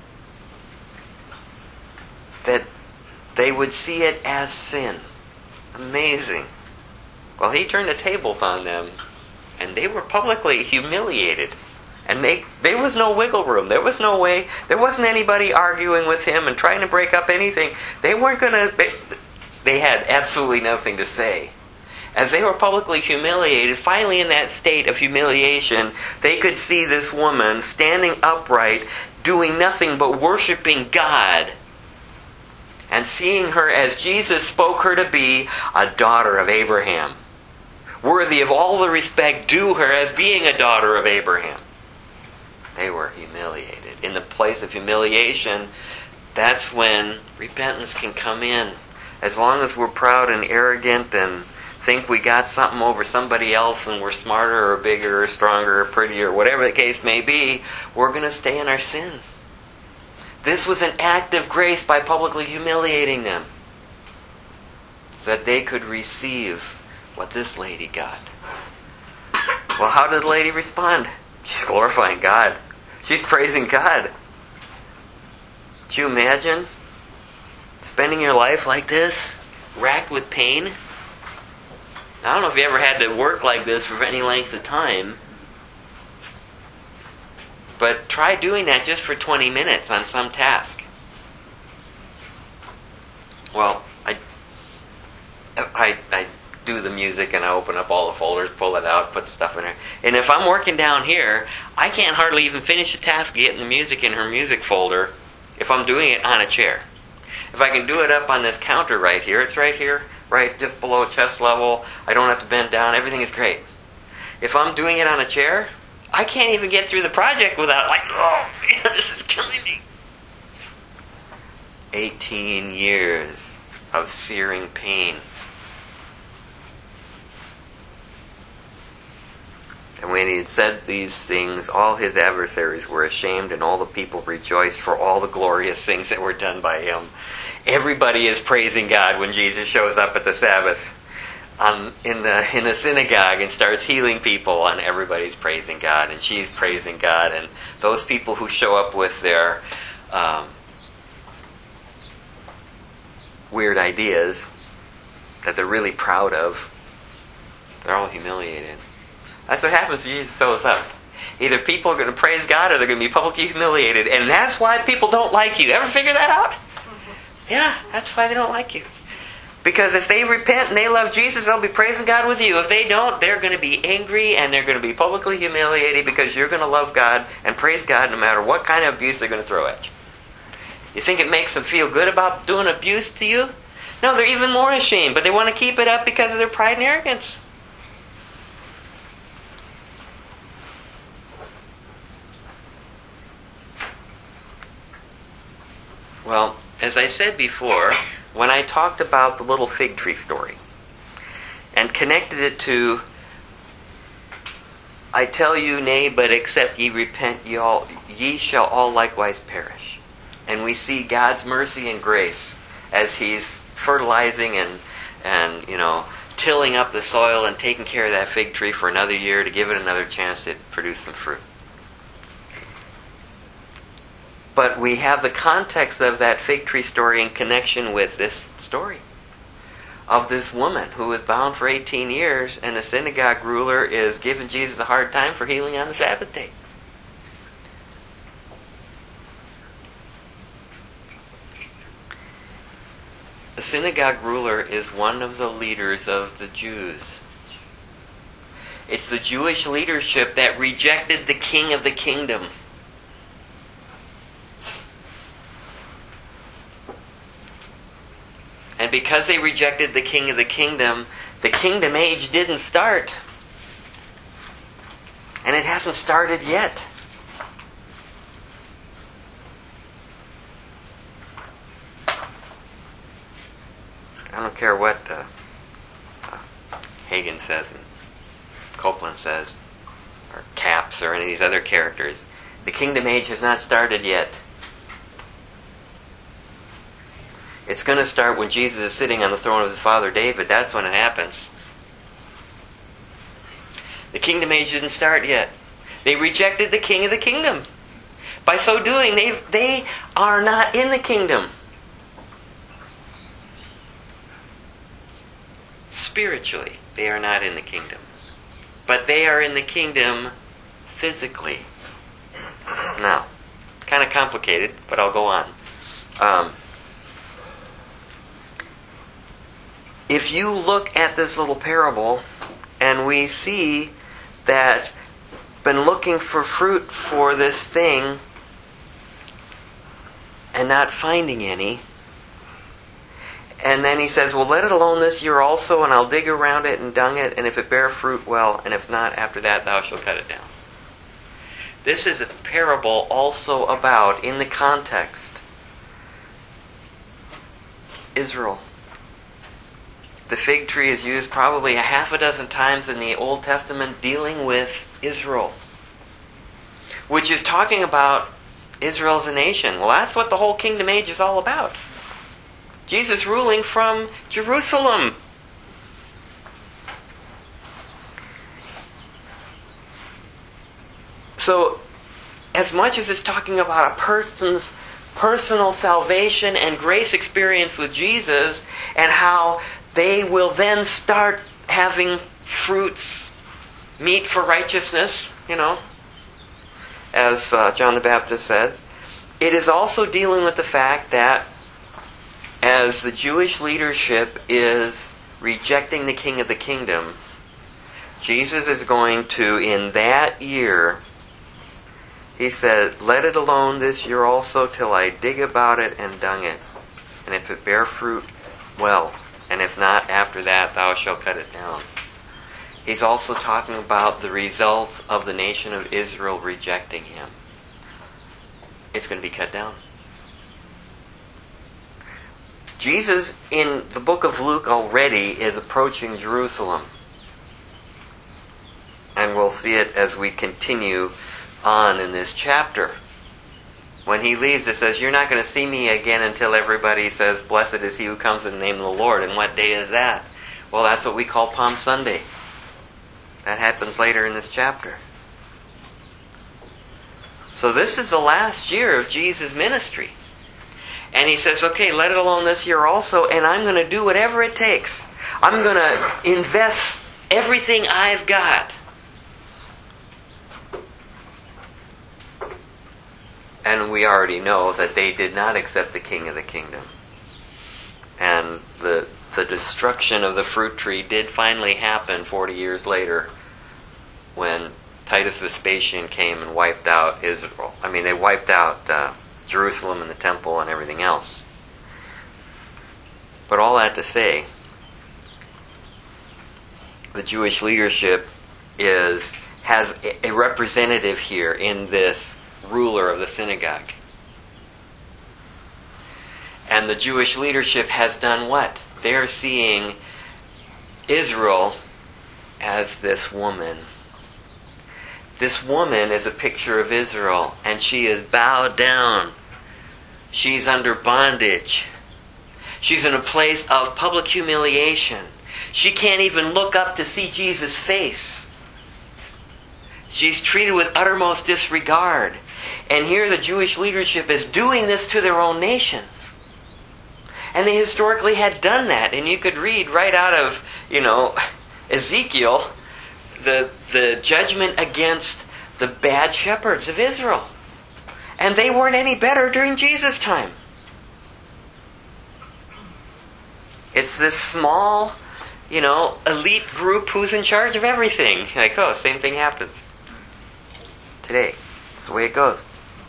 that they would see it as sin. Amazing. Well, he turned the tables on them, and they were publicly humiliated. And they, there was no wiggle room. There was no way. There wasn't anybody arguing with him and trying to break up anything. They weren't going to... They, they had absolutely nothing to say. As they were publicly humiliated, finally in that state of humiliation, they could see this woman standing upright, doing nothing but worshiping God, and seeing her as Jesus spoke her to be, a daughter of Abraham, worthy of all the respect due her as being a daughter of Abraham. They were humiliated. In the place of humiliation, that's when repentance can come in. As long as we're proud and arrogant and think we got something over somebody else and we're smarter or bigger or stronger or prettier, whatever the case may be, we're going to stay in our sin. This was an act of grace by publicly humiliating them, that they could receive what this lady got. Well, how did the lady respond? She's glorifying God. She's praising God. Could you imagine spending your life like this, racked with pain? I don't know if you ever had to work like this for any length of time, but try doing that just for twenty minutes on some task. Well, I, I, I do the music and I open up all the folders, pull it out, put stuff in there. And if I'm working down here, I can't hardly even finish the task of getting the music in her music folder if I'm doing it on a chair. If I can do it up on this counter right here, it's right here, right just below chest level, I don't have to bend down, everything is great. If I'm doing it on a chair, I can't even get through the project without like, oh man, this is killing me. eighteen years of searing pain. And when he had said these things, all his adversaries were ashamed, and all the people rejoiced for all the glorious things that were done by him. Everybody is praising God when Jesus shows up at the Sabbath. on in the in a synagogue and starts healing people, and everybody's praising God, and she's praising God, and those people who show up with their um, weird ideas that they're really proud of, they're all humiliated. That's what happens when Jesus shows up. Either people are going to praise God or they're going to be publicly humiliated, and that's why people don't like you. Ever figure that out? Yeah, that's why they don't like you. Because if they repent and they love Jesus, they'll be praising God with you. If they don't, they're going to be angry and they're going to be publicly humiliated because you're going to love God and praise God no matter what kind of abuse they're going to throw at you. You think it makes them feel good about doing abuse to you? No, they're even more ashamed, but they want to keep it up because of their pride and arrogance. Well, as I said before, when I talked about the little fig tree story and connected it to, I tell you, nay, but except ye repent, ye, all, ye shall all likewise perish. And we see God's mercy and grace as He's fertilizing and, and you know, tilling up the soil and taking care of that fig tree for another year to give it another chance to produce some fruit. But we have the context of that fig tree story in connection with this story of this woman who was bound for eighteen years, and the synagogue ruler is giving Jesus a hard time for healing on the Sabbath day. The synagogue ruler is one of the leaders of the Jews. It's the Jewish leadership that rejected the king of the kingdom. And because they rejected the king of the kingdom, the kingdom age didn't start. And it hasn't started yet. I don't care what uh, uh, Hagen says and Copeland says, or Capps, or any of these other characters. The kingdom age has not started yet. It's going to start when Jesus is sitting on the throne of his father David. That's when it happens. The kingdom age didn't start yet. They rejected the king of the kingdom. By so doing, they they are not in the kingdom. Spiritually, they are not in the kingdom. But they are in the kingdom physically. Now, kind of complicated, but I'll go on. Um, if you look at this little parable, and we see that been looking for fruit for this thing and not finding any, and then he says, well, let it alone this year also, and I'll dig around it and dung it, and if it bear fruit, well, and if not, after that thou shalt cut it down. This is a parable also about, in the context, Israel. The fig tree is used probably a half a dozen times in the Old Testament dealing with Israel, which is talking about Israel as a nation. Well, that's what the whole kingdom age is all about. Jesus ruling from Jerusalem. So, as much as it's talking about a person's personal salvation and grace experience with Jesus, and how they will then start having fruits, meat for righteousness, you know, as uh, John the Baptist says, it is also dealing with the fact that as the Jewish leadership is rejecting the king of the kingdom, Jesus is going to, in that year, he said, let it alone this year also till I dig about it and dung it. And if it bear fruit, well. And if not, after that thou shalt cut it down. He's also talking about the results of the nation of Israel rejecting him. It's going to be cut down. Jesus, in the book of Luke already, is approaching Jerusalem. And we'll see it as we continue on in this chapter. When he leaves, it says, you're not going to see me again until everybody says, blessed is he who comes in the name of the Lord. And what day is that? Well, that's what we call Palm Sunday. That happens later in this chapter. So this is the last year of Jesus' ministry. And he says, okay, let it alone this year also, and I'm going to do whatever it takes. I'm going to invest everything I've got. And we already know that they did not accept the king of the kingdom. And the the destruction of the fruit tree did finally happen forty years later when Titus Vespasian came and wiped out Israel. I mean, they wiped out uh, Jerusalem and the temple and everything else. But all that to say, the Jewish leadership is has a representative here in this ruler of the synagogue. And the Jewish leadership has done what? They're seeing Israel as this woman. This woman is a picture of Israel, and she is bowed down. She's under bondage. She's in a place of public humiliation. She can't even look up to see Jesus' face. She's treated with uttermost disregard. And here the Jewish leadership is doing this to their own nation. And they historically had done that. And you could read right out of, you know, Ezekiel, the, the judgment against the bad shepherds of Israel. And they weren't any better during Jesus' time. It's this small, you know, elite group who's in charge of everything. Like, oh, same thing happens today. That's the way it goes.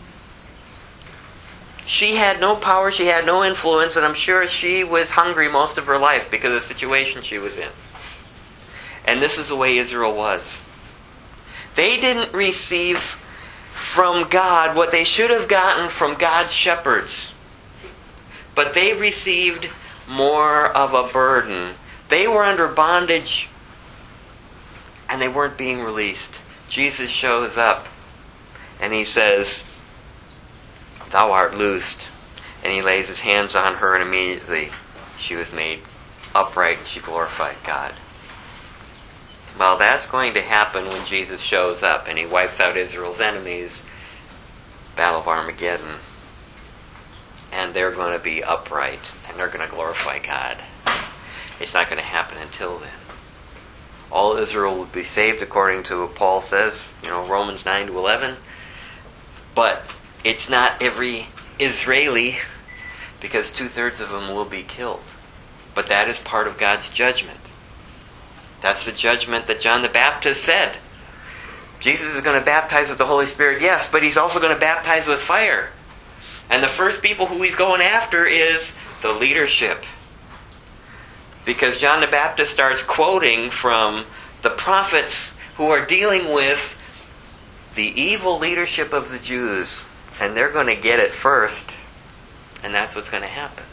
She had no power, she had no influence, and I'm sure she was hungry most of her life because of the situation she was in. And this is the way Israel was. They didn't receive from God what they should have gotten from God's shepherds. But they received more of a burden. They were under bondage and they weren't being released. Jesus shows up and he says, "Thou art loosed." And he lays his hands on her, and immediately she was made upright and she glorified God. Well, that's going to happen when Jesus shows up and he wipes out Israel's enemies, Battle of Armageddon. And they're going to be upright and they're going to glorify God. It's not going to happen until then. All Israel will be saved according to what Paul says, you know, Romans nine to eleven. But it's not every Israeli, because two-thirds of them will be killed. But that is part of God's judgment. That's the judgment that John the Baptist said. Jesus is going to baptize with the Holy Spirit, yes, but he's also going to baptize with fire. And the first people who he's going after is the leadership. Because John the Baptist starts quoting from the prophets who are dealing with the evil leadership of the Jews. And they're going to get it first. And that's what's going to happen.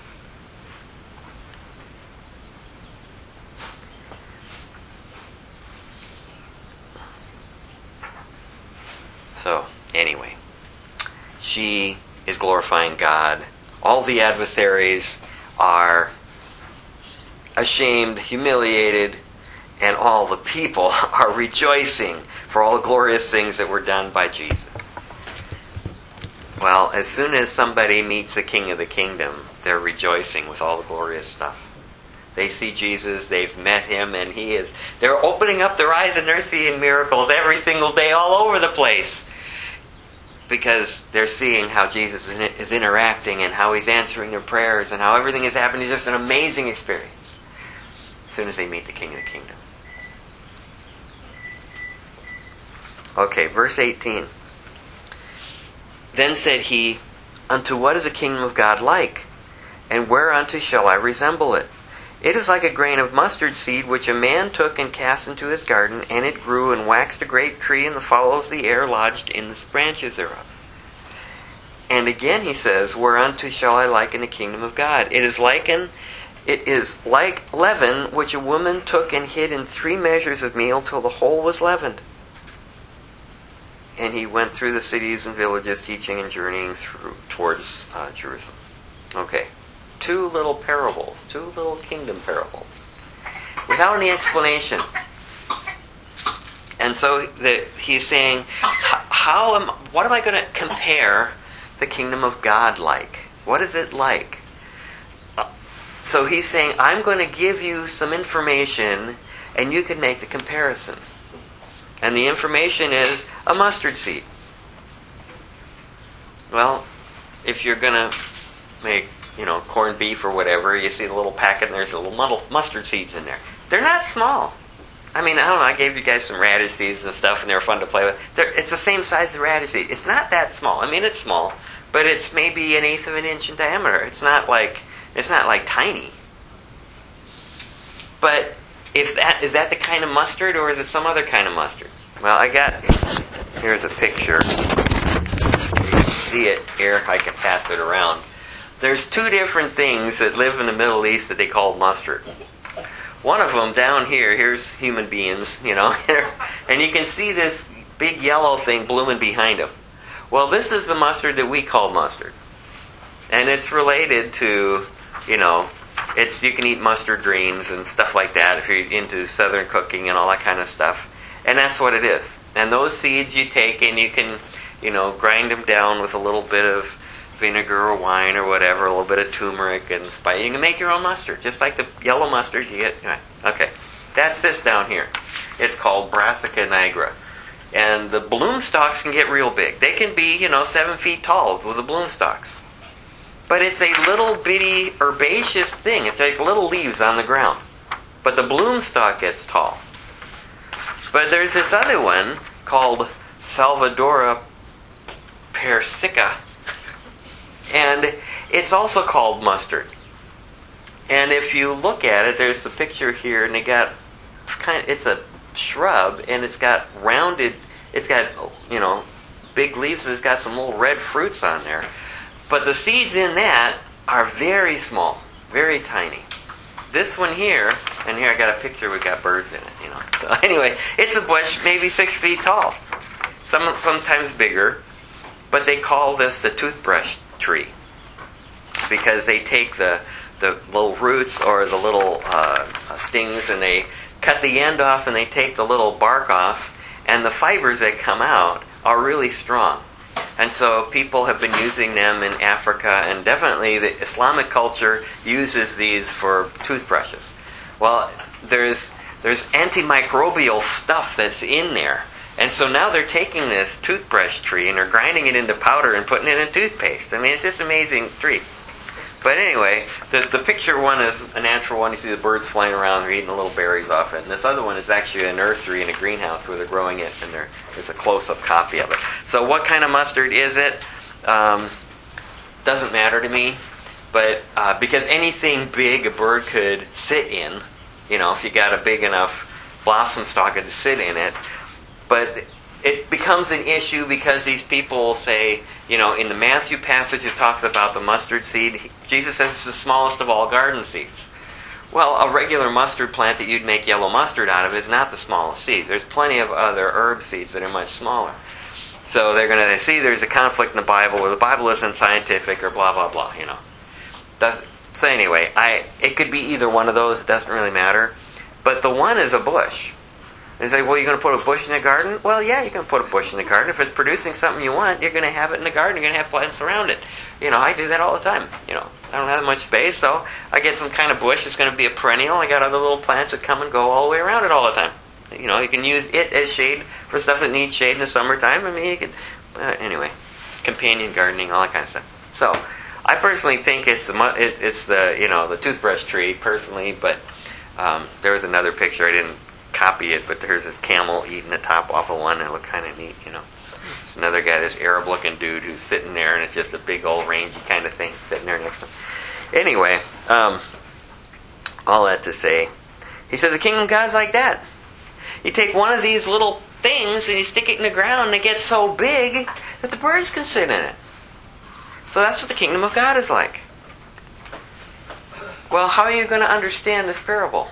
So, anyway. She is glorifying God. All the adversaries are ashamed, humiliated, and all the people are rejoicing for all the glorious things that were done by Jesus. Well, as soon as somebody meets the King of the Kingdom, they're rejoicing with all the glorious stuff. They see Jesus, they've met him, and he is... They're opening up their eyes and they're seeing miracles every single day all over the place. Because they're seeing how Jesus is interacting and how he's answering their prayers and how everything is happening. It's just an amazing experience. As soon as they meet the King of the Kingdom. Okay, verse eighteen. Then said he, "Unto what is the kingdom of God like? And whereunto shall I resemble it? It is like a grain of mustard seed which a man took and cast into his garden, and it grew and waxed a great tree, and the fowl of the air lodged in the branches thereof." And again he says, "Whereunto shall I liken the kingdom of God? It is liken, it is like leaven which a woman took and hid in three measures of meal till the whole was leavened." And he went through the cities and villages, teaching and journeying through towards uh, Jerusalem. Okay. Two little parables, two little kingdom parables. without any explanation. And so the, he's saying, how am, what am I going to compare the kingdom of God like? What is it like? So he's saying, I'm going to give you some information and you can make the comparison. And the information is a mustard seed. Well, if you're going to make, you know, corned beef or whatever, you see the little packet and there's a little mustard seeds in there. They're not small. I mean, I don't know, I gave you guys some radish seeds and stuff and they were fun to play with. They're, it's the same size as a radish seed. It's not that small. I mean, it's small, but it's maybe an eighth of an inch in diameter. It's not like, it's not like tiny. But if that, is that the kind of mustard or is it some other kind of mustard? Well, I got, here's a picture. You can see it here. I can pass it around. There's two different things that live in the Middle East that they call mustard. One of them down here, here's human beings, you know, and you can see this big yellow thing blooming behind them. Well, this is the mustard that we call mustard. And it's related to, you know, it's you can eat mustard greens and stuff like that if you're into southern cooking and all that kind of stuff. And that's what it is. And those seeds you take and you can, you know, grind them down with a little bit of vinegar or wine or whatever, a little bit of turmeric and spice. You can make your own mustard, just like the yellow mustard you get. Okay, that's this down here. It's called Brassica nigra. And the bloom stalks can get real big. They can be, you know, seven feet tall with the bloom stalks. But it's a little bitty herbaceous thing. It's like little leaves on the ground. But the bloom stalk gets tall. But there's this other one called Salvadora persica. And it's also called mustard. And if you look at it, there's a picture here, and they got kind of, it's a shrub, and it's got rounded, it's got, you know, big leaves, and it's got some little red fruits on there. But the seeds in that are very small, very tiny. This one here, and here I got a picture, we got birds in it, you know. So anyway, it's a bush maybe six feet tall. Some sometimes bigger, but they call this the toothbrush tree because they take the the little roots or the little uh, stings and they cut the end off and they take the little bark off, and the fibers that come out are really strong. And so people have been using them in Africa, and definitely the Islamic culture uses these for toothbrushes. Well, there's there's antimicrobial stuff that's in there. And so now they're taking this toothbrush tree and they're grinding it into powder and putting it in toothpaste. I mean, it's just an amazing tree. But anyway, the the picture one is a natural one. You see the birds flying around, they're eating the little berries off it. And this other one is actually a nursery in a greenhouse where they're growing it, and there's a close-up copy of it. So what kind of mustard is it? Um, doesn't matter to me. But uh, because anything big a bird could sit in, you know, if you got a big enough blossom stalk to sit in it. But it becomes an issue because these people say, you know, in the Matthew passage it talks about the mustard seed. Jesus says it's the smallest of all garden seeds. Well, a regular mustard plant that you'd make yellow mustard out of is not the smallest seed. There's plenty of other herb seeds that are much smaller. So they're going to see there's a conflict in the Bible where the Bible isn't scientific or blah, blah, blah, you know. Does, so anyway, I it could be either one of those. It doesn't really matter. But the one is a bush. They say, well, you're going to put a bush in the garden? Well, yeah, you can put a bush in the garden. If it's producing something you want, you're going to have it in the garden. You're going to have plants around it. You know, I do that all the time. You know, I don't have much space, so I get some kind of bush. It's going to be a perennial. I got other little plants that come and go all the way around it all the time. You know, you can use it as shade for stuff that needs shade in the summertime. I mean, you can... Uh, anyway, companion gardening, all that kind of stuff. So, I personally think it's the, it, it's the, you know, the toothbrush tree, personally, but um, there was another picture. I didn't copy it, but there's this camel eating the top off of one, and it looked kind of neat, you know. There's another guy, this Arab-looking dude who's sitting there, and it's just a big old rangy kind of thing sitting there next to him. Anyway, um, all that to say, he says the kingdom of God's like that. You take one of these little things and you stick it in the ground, and it gets so big that the birds can sit in it. So that's what the kingdom of God is like. Well, how are you going to understand this parable?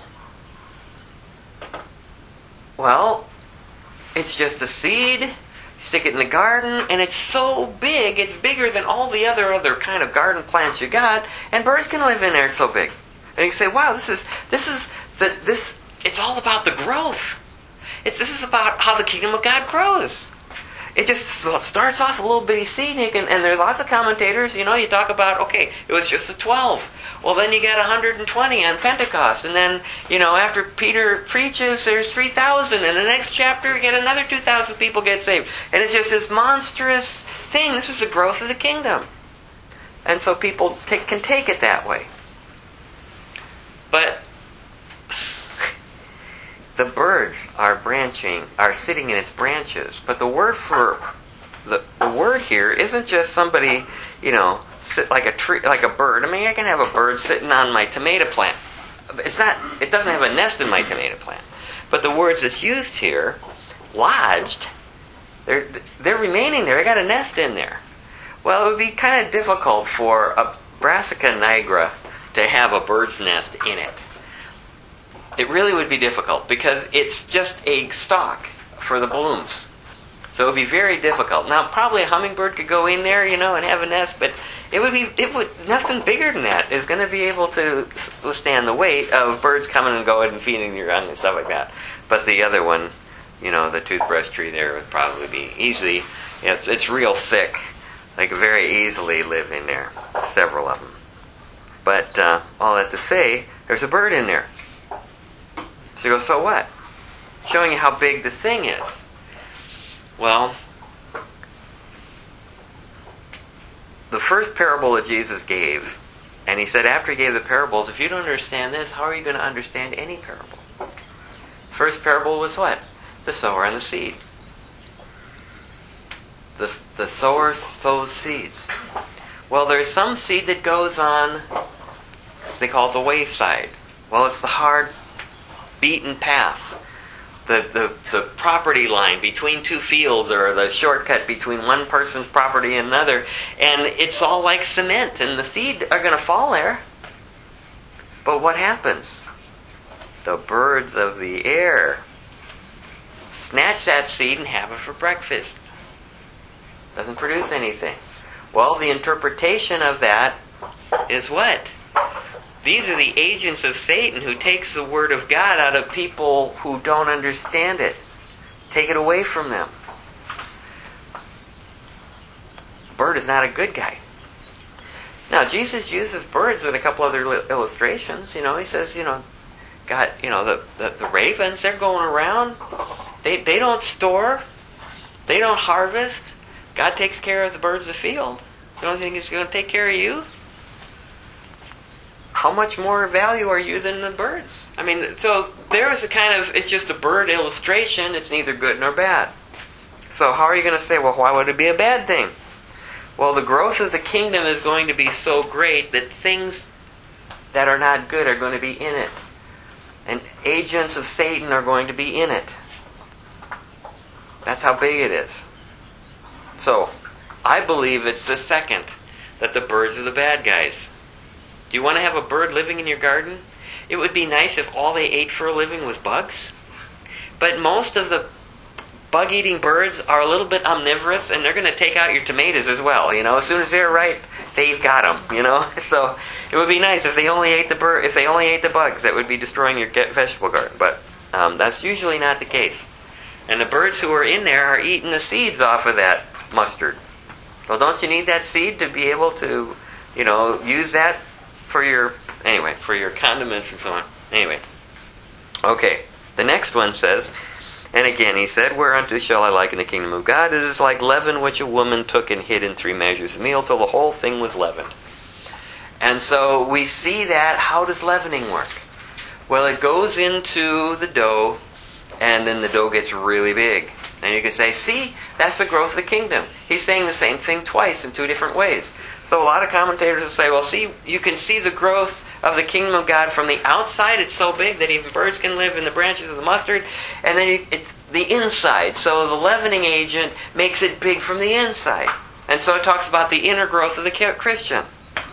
Well, it's just a seed, stick it in the garden, and it's so big, it's bigger than all the other other kind of garden plants you got, and birds can live in there, it's so big. And you say, wow, this is this is that this, it's all about the growth. It's, this is about how the kingdom of God grows. It just starts off a little bitty seed, and, can, and there's lots of commentators, you know, you talk about, okay, it was just the twelve. Well, then you got one hundred twenty on Pentecost, and then, you know, after Peter preaches, there's three thousand, and the next chapter, you get another two thousand people get saved. And it's just this monstrous thing. This was the growth of the kingdom. And so people take, can take it that way. But the birds are branching, are sitting in its branches. But the word for the, the word here isn't just somebody, you know, sit like a tree, like a bird. I mean, I can have a bird sitting on my tomato plant. It's not. It doesn't have a nest in my tomato plant. But the words that's used here, lodged, they're they're remaining there. They got a nest in there. Well, it would be kind of difficult for a Brassica nigra to have a bird's nest in it. It really would be difficult because it's just a stalk for the blooms. So it would be very difficult. Now, probably a hummingbird could go in there, you know, and have a nest, but it would be it would nothing bigger than that is going to be able to withstand the weight of birds coming and going and feeding your young and stuff like that. But the other one, you know, the toothbrush tree there would probably be easy. It's, it's real thick. They could very easily live in there, several of them. But uh, all that to say, there's a bird in there. So you go, so what? Showing you how big the thing is. Well, the first parable that Jesus gave, and he said after he gave the parables, if you don't understand this, how are you going to understand any parable? First parable was what? The sower and the seed. The, the sower sows seeds. Well, there's some seed that goes on, they call it the wayside. Well, it's the hard, beaten path. The, the, the property line between two fields, or the shortcut between one person's property and another, and it's all like cement, and the seed are going to fall there. But what happens? The birds of the air snatch that seed and have it for breakfast. Doesn't produce anything. Well, the interpretation of that is what? These are the agents of Satan who takes the word of God out of people who don't understand it. Take it away from them. Bird is not a good guy. Now, Jesus uses birds with a couple other illustrations. You know, he says, you know, God, you know, the, the, the ravens, they're going around. They, they don't store. They don't harvest. God takes care of the birds of the field. You don't think He's going to take care of you? How much more value are you than the birds? I mean, so there is a kind of, it's just a bird illustration. It's neither good nor bad. So how are you going to say, well, why would it be a bad thing? Well, the growth of the kingdom is going to be so great that things that are not good are going to be in it. And agents of Satan are going to be in it. That's how big it is. So, I believe it's the second, that the birds are the bad guys. Do you want to have a bird living in your garden? It would be nice if all they ate for a living was bugs. But most of the bug-eating birds are a little bit omnivorous, and they're going to take out your tomatoes as well. You know, as soon as they're ripe, they've got them. You know, so it would be nice if they only ate the bird. If they only ate the bugs, that would be destroying your vegetable garden. But um, that's usually not the case. And the birds who are in there are eating the seeds off of that mustard. Well, don't you need that seed to be able to, you know, use that for your, anyway, for your condiments and so on. Anyway. Okay. The next one says, and again he said, whereunto shall I liken the kingdom of God? It is like leaven which a woman took and hid in three measures of meal till the whole thing was leavened. And so we see that. How does leavening work? Well, it goes into the dough, and then the dough gets really big. And you can say, see, that's the growth of the kingdom. He's saying the same thing twice in two different ways. So a lot of commentators will say, well, see, you can see the growth of the kingdom of God from the outside. It's so big that even birds can live in the branches of the mustard. And then you, it's the inside. So the leavening agent makes it big from the inside. And so it talks about the inner growth of the Christian.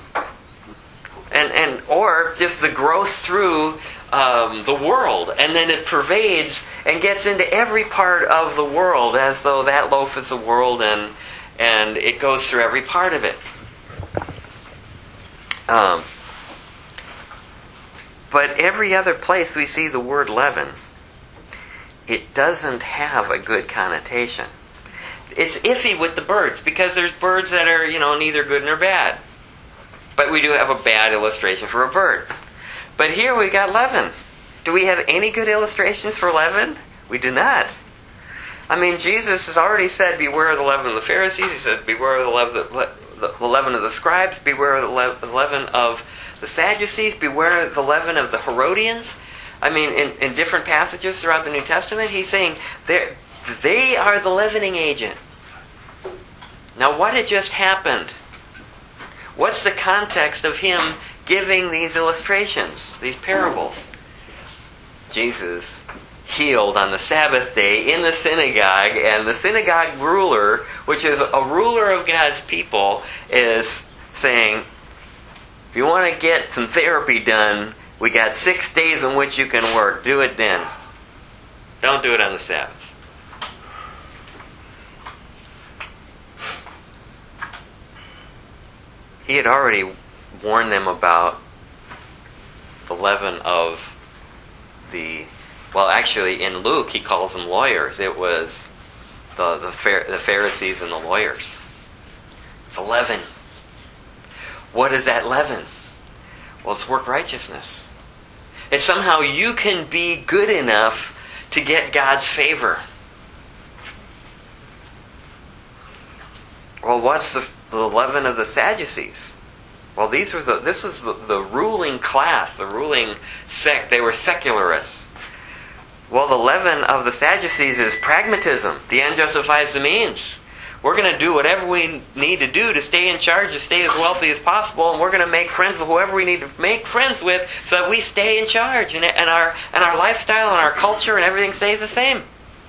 And, and or just the growth through um, the world. And then it pervades and gets into every part of the world as though that loaf is the world, and and it goes through every part of it. Um, But every other place we see the word leaven, it doesn't have a good connotation. It's iffy with the birds, because there's birds that are, you know, neither good nor bad. But we do have a bad illustration for a bird. But here we got leaven. Do we have any good illustrations for leaven? We do not. I mean, Jesus has already said, beware of the leaven of the Pharisees. He said, beware of the leaven, the leaven of the scribes. Beware of the leaven of the Sadducees. Beware of the leaven of the Herodians. I mean, in, in different passages throughout the New Testament, he's saying they are the leavening agent. Now, what had just happened? What's the context of him giving these illustrations, these parables? Jesus healed on the Sabbath day in the synagogue, and the synagogue ruler, which is a ruler of God's people, is saying, if you want to get some therapy done, we got six days in which you can work. Do it then. Don't do it on the Sabbath. He had already warned them about the leaven of the... Well, actually, in Luke, he calls them lawyers. It was the the, the Pharisees and the lawyers. It's a leaven. What is that leaven? Well, it's work righteousness. It's somehow you can be good enough to get God's favor. Well, what's the, the leaven of the Sadducees? Well, these were the, this was the, the ruling class, the ruling sect. They were secularists. Well, the leaven of the Sadducees is pragmatism. The end justifies the means. We're going to do whatever we need to do to stay in charge, to stay as wealthy as possible, and we're going to make friends with whoever we need to make friends with so that we stay in charge, and, and our and our lifestyle and our culture and everything stays the same.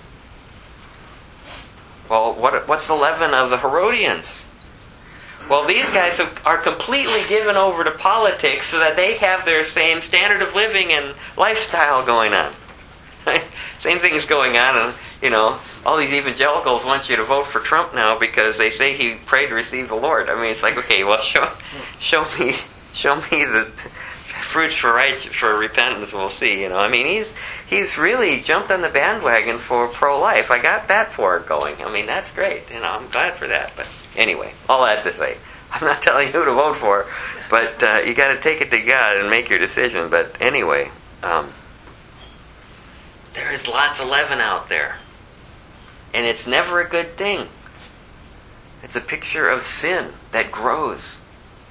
Well, what what's the leaven of the Herodians? Well, these guys are completely given over to politics so that they have their same standard of living and lifestyle going on. Same thing is going on, and you know, all these evangelicals want you to vote for Trump now because they say he prayed to receive the Lord. I mean, it's like, okay, well, show, show me, show me the fruits for right for repentance. We'll see. You know, I mean, he's he's really jumped on the bandwagon for pro-life. I got that for it going. I mean, that's great. You know, I'm glad for that. But anyway, all that to say, I'm not telling you who to vote for, but uh, you got to take it to God and make your decision. But anyway. Um, There is lots of leaven out there. And it's never a good thing. It's a picture of sin that grows.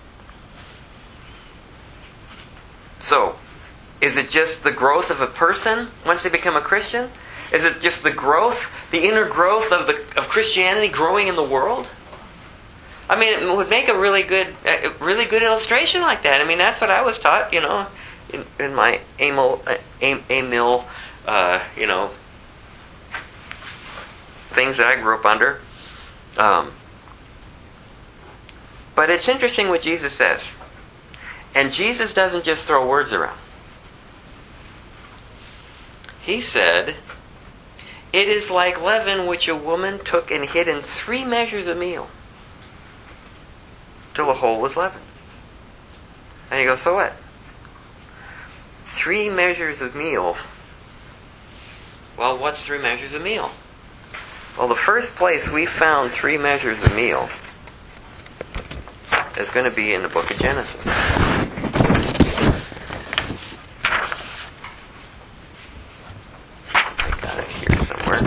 So, is it just the growth of a person once they become a Christian? Is it just the growth, the inner growth of the of Christianity growing in the world? I mean, it would make a really good, a really good illustration like that. I mean, that's what I was taught, you know, in, in my Emil, Emil Uh, you know, things that I grew up under. Um, but it's interesting what Jesus says. And Jesus doesn't just throw words around. He said, it is like leaven which a woman took and hid in three measures of meal till the whole was leavened. And he goes, so what? Three measures of meal. Well, what's three measures of meal? Well, the first place we found three measures of meal is going to be in the book of Genesis. I got it here somewhere.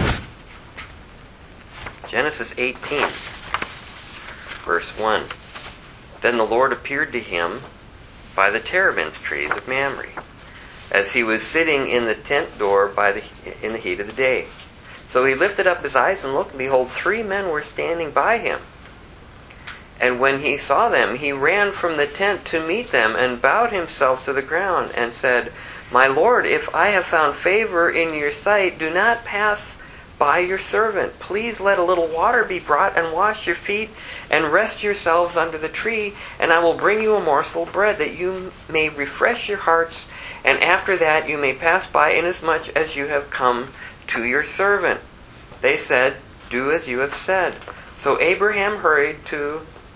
Genesis eighteen, verse one. Then the Lord appeared to him by the terebinth trees of Mamre, as he was sitting in the tent door by the in the heat of the day. So he lifted up his eyes and looked, and behold, three men were standing by him. And when he saw them, he ran from the tent to meet them, and bowed himself to the ground, and said, My Lord, if I have found favor in your sight, do not pass by your servant. Please let a little water be brought, and wash your feet, and rest yourselves under the tree, and I will bring you a morsel of bread, that you may refresh your hearts, and after that you may pass by, inasmuch as you have come to your servant. They said, Do as you have said. So Abraham hurried to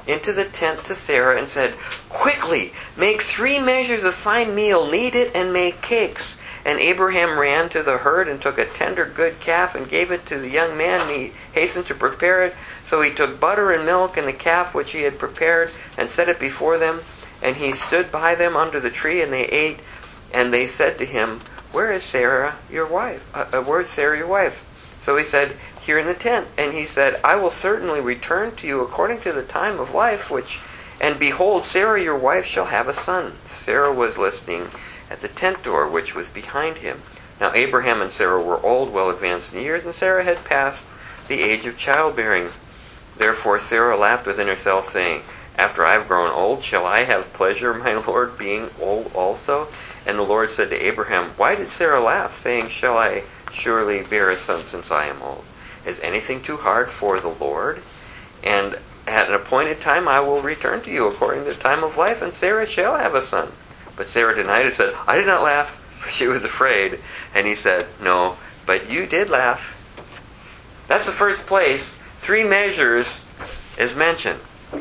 into the tent to Sarah and said, "Quickly, make three measures of fine meal, knead it, and make cakes." And Abraham ran to the herd and took a tender good calf and gave it to the young man, and he hastened to prepare it. So he took butter and milk and the calf which he had prepared and set it before them. And he stood by them under the tree, and they ate. And they said to him, "Where is Sarah, your wife? Uh, uh, where is Sarah, your wife?" So he said, "Here in the tent." And he said, "I will certainly return to you according to the time of life, which, and behold, Sarah, your wife, shall have a son." Sarah was listening at the tent door, which was behind him. Now Abraham and Sarah were old, well advanced in years, and Sarah had passed the age of childbearing. Therefore Sarah laughed within herself, saying, "After I have grown old, shall I have pleasure, my Lord, being old also?" And the Lord said to Abraham, "Why did Sarah laugh, saying, Shall I surely bear a son since I am old? Is anything too hard for the Lord? And at an appointed time I will return to you according to the time of life, and Sarah shall have a son." But Sarah denied and said, "I did not laugh," for she was afraid. And he said, "No, but you did laugh." That's the first place three measures is mentioned.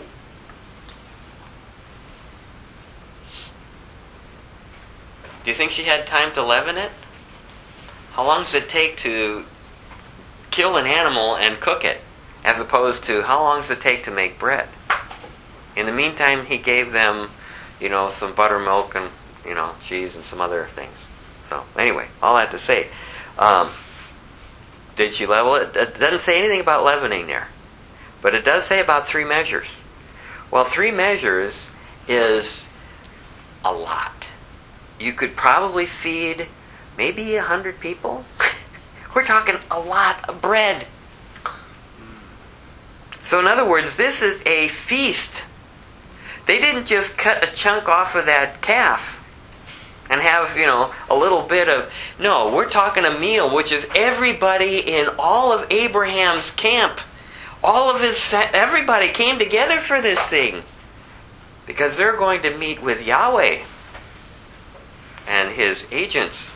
Do you think she had time to leaven it? How long does it take to kill an animal and cook it, as opposed to how long does it take to make bread? In the meantime, he gave them, you know, some buttermilk and, you know, cheese and some other things. So, anyway, all that to say, um, did she level it? It doesn't say anything about leavening there. But it does say about three measures. Well, three measures is a lot. You could probably feed maybe a hundred people. We're talking a lot of bread. So in other words, this is a feast. They didn't just cut a chunk off of that calf and have, you know, a little bit of... No, we're talking a meal, which is everybody in all of Abraham's camp. All of his... Everybody came together for this thing. Because they're going to meet with Yahweh and his agents.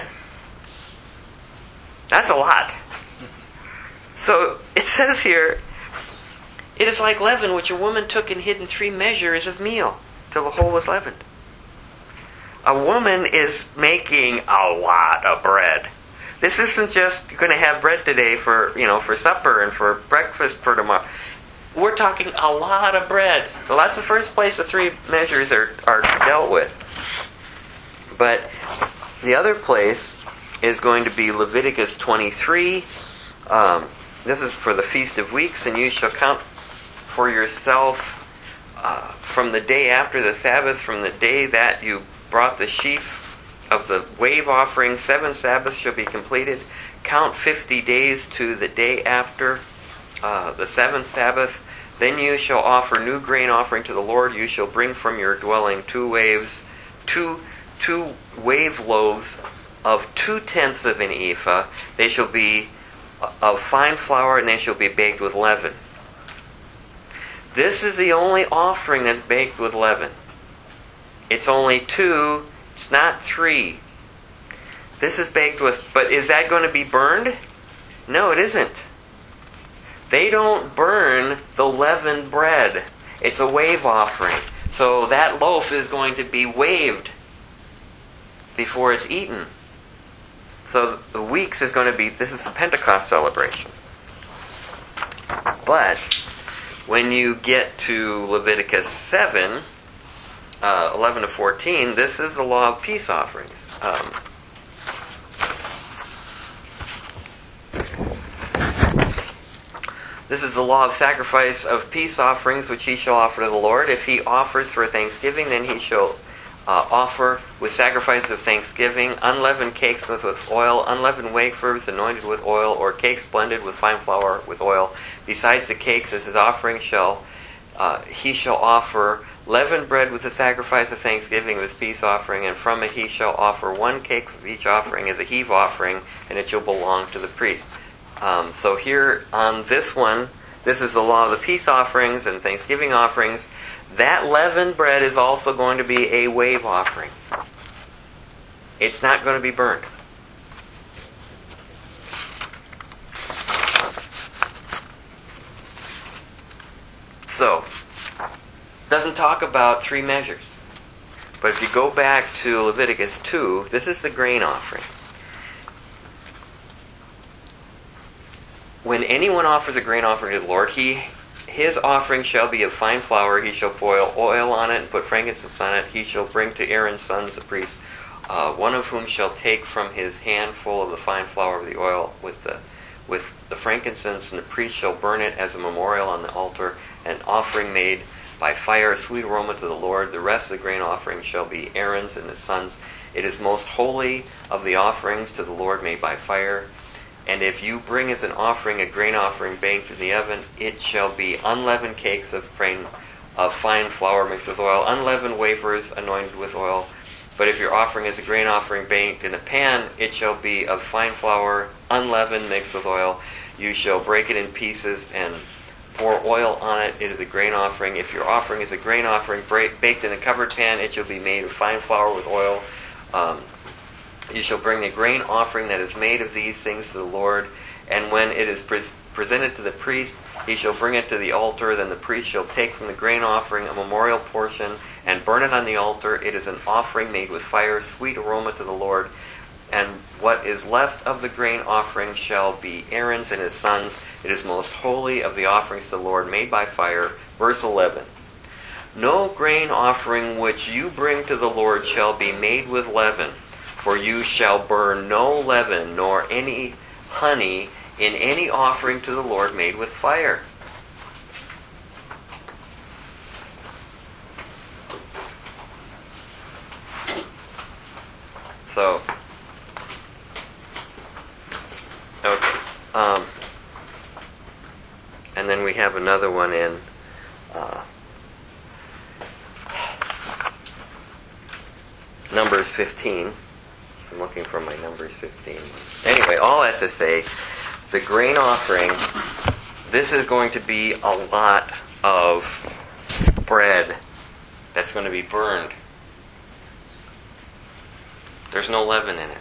That's a lot. So it says here, it is like leaven which a woman took and hid in three measures of meal till the whole was leavened. A woman is making a lot of bread. This isn't just going to have bread today for, you know, for supper and for breakfast for tomorrow. We're talking a lot of bread. So that's the first place the three measures are, are dealt with. But the other place is going to be Leviticus twenty-three. Um, this is for the Feast of Weeks, and you shall count for yourself uh, from the day after the Sabbath, from the day that you brought the sheaf of the wave offering, seven Sabbaths shall be completed. Count fifty days to the day after uh, the seventh Sabbath. Then you shall offer new grain offering to the Lord. You shall bring from your dwelling two waves, two two wave loaves of two tenths of an ephah. They shall be of fine flour, and they shall be baked with leaven. This is the only offering that's baked with leaven. It's only two, it's not three. This is baked with, but is that going to be burned? No, it isn't. They don't burn the leavened bread. It's a wave offering. So that loaf is going to be waved before it's eaten. So the weeks is going to be, this is the Pentecost celebration. But when you get to Leviticus seven, uh, eleven to fourteen, this is the law of peace offerings. Um, This is the law of sacrifice of peace offerings, which he shall offer to the Lord. If he offers for thanksgiving, then he shall uh, offer with sacrifice of thanksgiving unleavened cakes with, with oil, unleavened wafers anointed with oil, or cakes blended with fine flour with oil. Besides the cakes, as his offering shall uh, he shall offer leavened bread with the sacrifice of thanksgiving with peace offering, and from it he shall offer one cake of each offering as a heave offering, and it shall belong to the priest. Um, so here on this one, this is the law of the peace offerings and thanksgiving offerings. That leavened bread is also going to be a wave offering. It's not going to be burned. So, doesn't talk about three measures. But if you go back to Leviticus two, this is the grain offering. When anyone offers a grain offering to the Lord, he his offering shall be of fine flour. He shall boil oil on it and put frankincense on it. He shall bring to Aaron's sons the priests, uh, one of whom shall take from his handful of the fine flour of the oil with the with the frankincense, and the priest shall burn it as a memorial on the altar, an offering made by fire, a sweet aroma to the Lord. The rest of the grain offering shall be Aaron's and his sons. It is most holy of the offerings to the Lord made by fire. And if you bring as an offering a grain offering baked in the oven, it shall be unleavened cakes of fine, of fine flour mixed with oil, unleavened wafers anointed with oil. But if your offering is a grain offering baked in a pan, it shall be of fine flour, unleavened, mixed with oil. You shall break it in pieces and pour oil on it. It is a grain offering. If your offering is a grain offering baked in a covered pan, it shall be made of fine flour with oil. Um, You shall bring a grain offering that is made of these things to the Lord, and when it is pre- presented to the priest, he shall bring it to the altar. Then the priest shall take from the grain offering a memorial portion and burn it on the altar. It is an offering made with fire, sweet aroma to the Lord. And what is left of the grain offering shall be Aaron's and his sons. It is most holy of the offerings to the Lord made by fire. Verse eleven. No grain offering which you bring to the Lord shall be made with leaven. For you shall burn no leaven, nor any honey in any offering to the Lord made with fire. So, okay. Um, and then we have another one in uh, Numbers fifteen. I'm looking for my Numbers fifteen. Anyway, all that to say, the grain offering, this is going to be a lot of bread that's going to be burned. There's no leaven in it.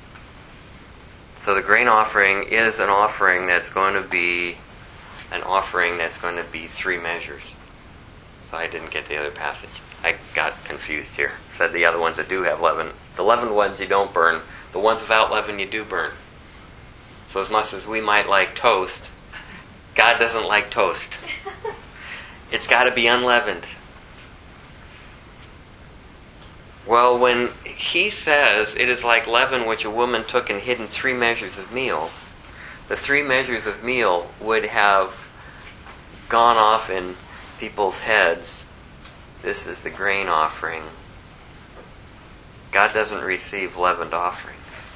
So the grain offering is an offering that's going to be an offering that's going to be three measures. So I didn't get the other passage. I got confused here. Said the other ones that do have leaven. The leavened ones you don't burn. The ones without leaven you do burn. So as much as we might like toast, God doesn't like toast. It's got to be unleavened. Well, when he says it is like leaven which a woman took and hid in three measures of meal, the three measures of meal would have gone off in people's heads. This is the grain offering. God doesn't receive leavened offerings.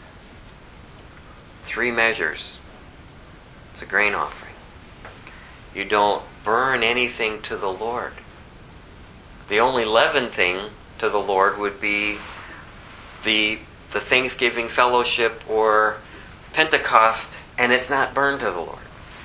Three measures. It's a grain offering. You don't burn anything to the Lord. The only leavened thing to the Lord would be the the Thanksgiving fellowship or Pentecost, and it's not burned to the Lord.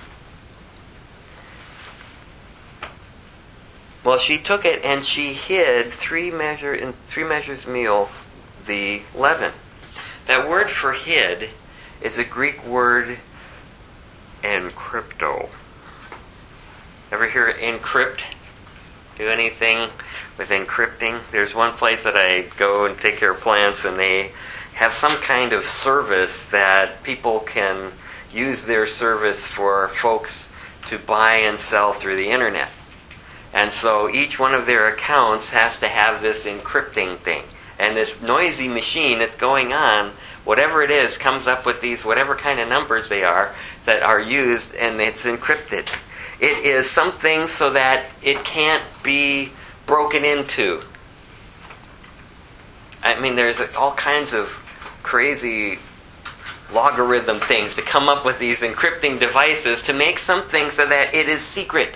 Well, she took it and she hid three measure in three measures meal the leaven. That word for hid is a Greek word encrypto. Ever hear encrypt? Do anything with encrypting? There's one place that I go and take care of plants, and they have some kind of service that people can use their service for folks to buy and sell through the internet. And so each one of their accounts has to have this encrypting thing. And this noisy machine that's going on, whatever it is, comes up with these, whatever kind of numbers they are, that are used, and it's encrypted. It is something so that it can't be broken into. I mean, there's all kinds of crazy logarithm things to come up with these encrypting devices to make something so that it is secret.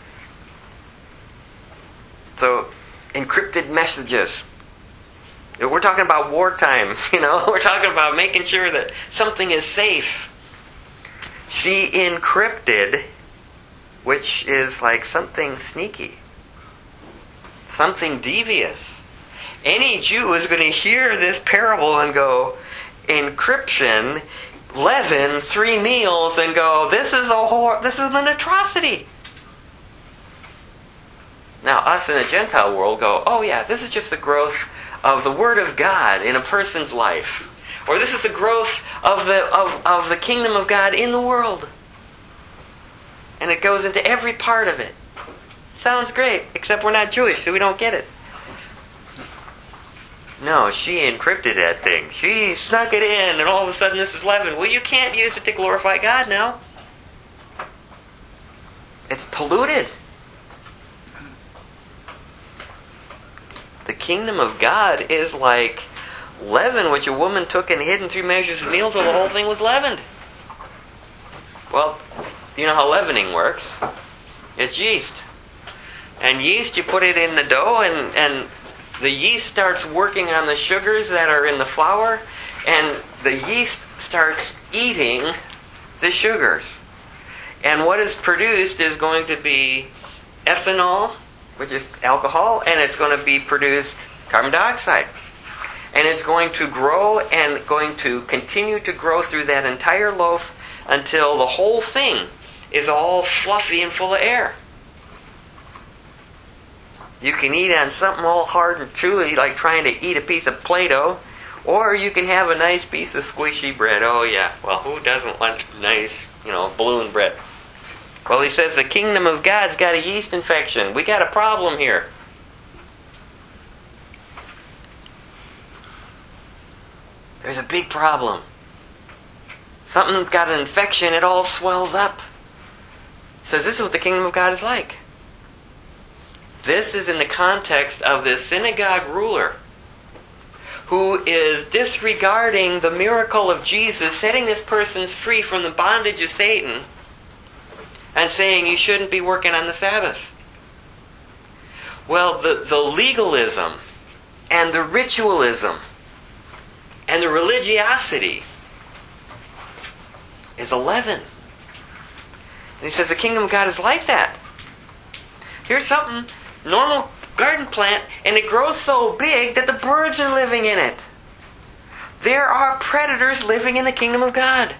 So, encrypted messages. We're talking about wartime, you know. We're talking about making sure that something is safe. She encrypted, which is like something sneaky. Something devious. Any Jew is going to hear this parable and go, encryption, leaven, three meals, and go, this is a hor- this is an atrocity. Now, us in the Gentile world go, oh yeah, this is just the growth of the Word of God in a person's life. Or this is the growth of the, of, of the kingdom of God in the world. And it goes into every part of it. Sounds great, except we're not Jewish, so we don't get it. No, she encrypted that thing. She snuck it in, and all of a sudden this is leaven. Well, you can't use it to glorify God now. It's polluted. The kingdom of God is like leaven, which a woman took and hid in three measures of meal, so the whole thing was leavened. Well, you know how leavening works. It's yeast. And yeast, you put it in the dough, and, and the yeast starts working on the sugars that are in the flour, and the yeast starts eating the sugars. And what is produced is going to be ethanol, which is alcohol, and it's going to be produced carbon dioxide. And it's going to grow and going to continue to grow through that entire loaf until the whole thing is all fluffy and full of air. You can eat on something all hard and chewy, like trying to eat a piece of Play-Doh, or you can have a nice piece of squishy bread. Oh yeah, well, who doesn't want nice, you know, balloon bread? Well, he says the kingdom of God's got a yeast infection. We got a problem here. There's a big problem. Something's got an infection, it all swells up. He says this is what the kingdom of God is like. This is in the context of this synagogue ruler who is disregarding the miracle of Jesus, setting this person free from the bondage of Satan, and saying you shouldn't be working on the Sabbath. Well, the, the legalism and the ritualism and the religiosity is a leaven. And he says the kingdom of God is like that. Here's something, normal garden plant, and it grows so big that the birds are living in it. There are predators living in the kingdom of God.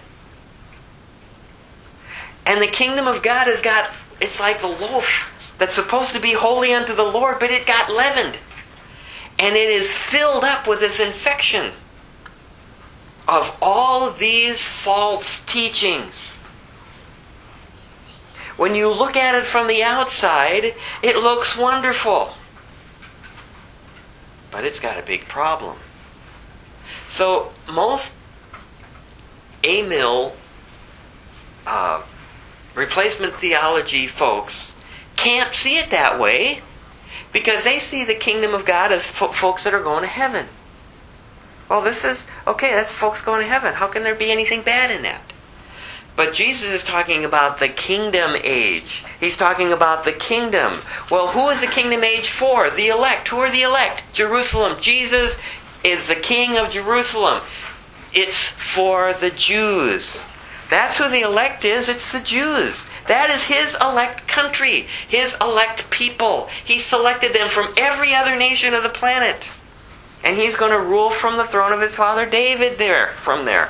And the kingdom of God has got, it's like the loaf that's supposed to be holy unto the Lord, but it got leavened. And it is filled up with this infection of all these false teachings. When you look at it from the outside, it looks wonderful. But it's got a big problem. So most Amill uh, replacement theology folks can't see it that way because they see the kingdom of God as fo- folks that are going to heaven. Well, this is, okay, that's folks going to heaven. How can there be anything bad in that? But Jesus is talking about the kingdom age. He's talking about the kingdom. Well, who is the kingdom age for? The elect. Who are the elect? Jerusalem. Jesus is the king of Jerusalem. It's for the Jews. That's who the elect is. It's the Jews. That is His elect country. His elect people. He selected them from every other nation of the planet. And He's going to rule from the throne of His father David there, from there.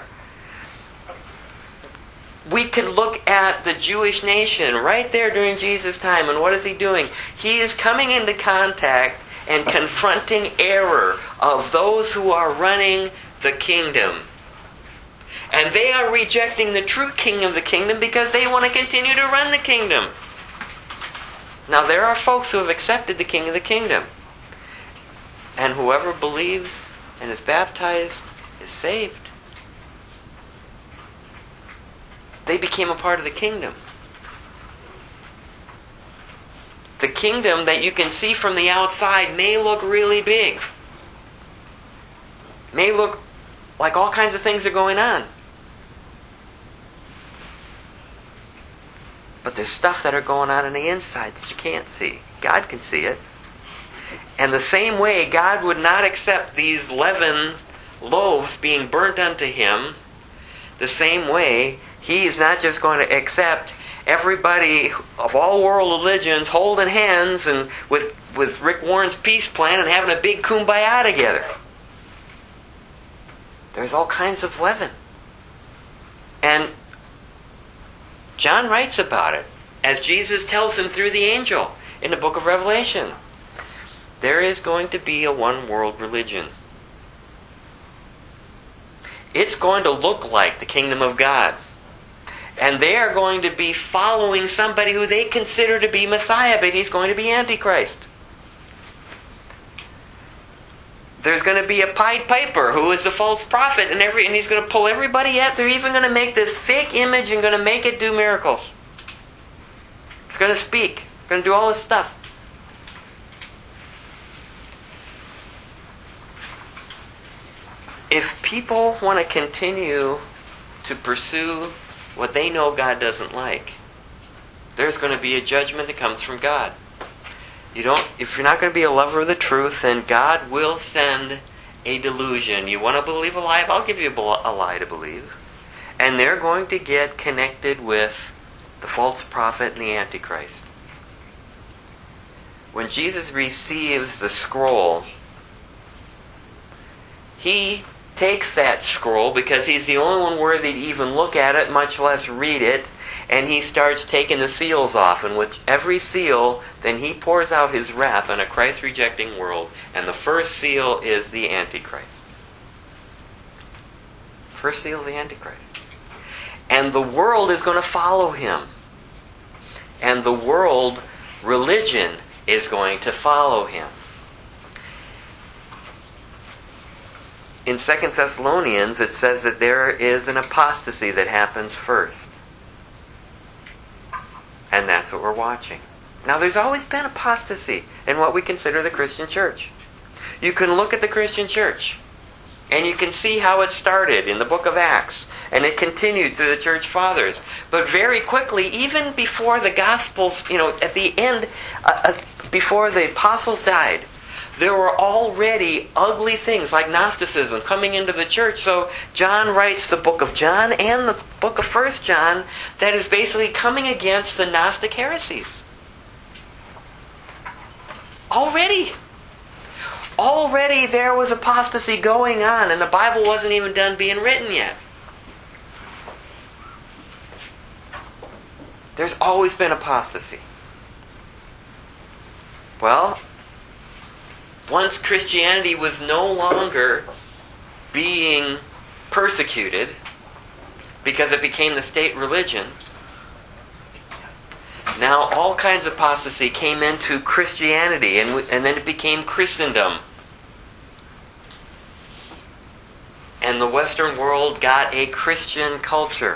We can look at the Jewish nation right there during Jesus' time, and what is He doing? He is coming into contact and confronting error of those who are running the kingdom. And they are rejecting the true king of the kingdom because they want to continue to run the kingdom. Now there are folks who have accepted the king of the kingdom. And whoever believes and is baptized is saved. They became a part of the kingdom. The kingdom that you can see from the outside may look really big. May look like all kinds of things are going on. But there's stuff that are going on in the inside that you can't see. God can see it. And the same way, God would not accept these leavened loaves being burnt unto Him, the same way, He is not just going to accept everybody of all world religions holding hands and with, with Rick Warren's peace plan and having a big kumbaya together. There's all kinds of leaven. And John writes about it, as Jesus tells him through the angel. in the book of Revelation. There is going to be a one-world religion. It's going to look like the kingdom of God. And they are going to be following somebody who they consider to be Messiah, but he's going to be Antichrist. There's going to be a Pied Piper who is the false prophet, and every and he's going to pull everybody up. They're even going to make this fake image and going to make it do miracles. It's going to speak. It's going to do all this stuff. If people want to continue to pursue what they know God doesn't like, there's going to be a judgment that comes from God. You don't. If you're not going to be a lover of the truth, then God will send a delusion. You want to believe a lie? I'll give you a lie to believe. And they're going to get connected with the false prophet and the Antichrist. When Jesus receives the scroll, he takes that scroll, because he's the only one worthy to even look at it, much less read it, and he starts taking the seals off. And with every seal, then he pours out his wrath on a Christ-rejecting world. And the first seal is the Antichrist. First seal is the Antichrist. And the world is going to follow him. And the world religion is going to follow him. In Second Thessalonians, it says that there is an apostasy that happens first. And that's what we're watching. Now, there's always been apostasy in what we consider the Christian church. You can look at the Christian church, and you can see how it started in the book of Acts, and it continued through the church fathers. But very quickly, even before the Gospels, you know, at the end, uh, uh, before the apostles died, there were already ugly things like Gnosticism coming into the church. So John writes the book of John and the book of First John that is basically coming against the Gnostic heresies. Already. Already there was apostasy going on, and the Bible wasn't even done being written yet. There's always been apostasy. Well, once Christianity was no longer being persecuted because it became the state religion, now all kinds of apostasy came into Christianity, and, and then it became Christendom. And the Western world got a Christian culture.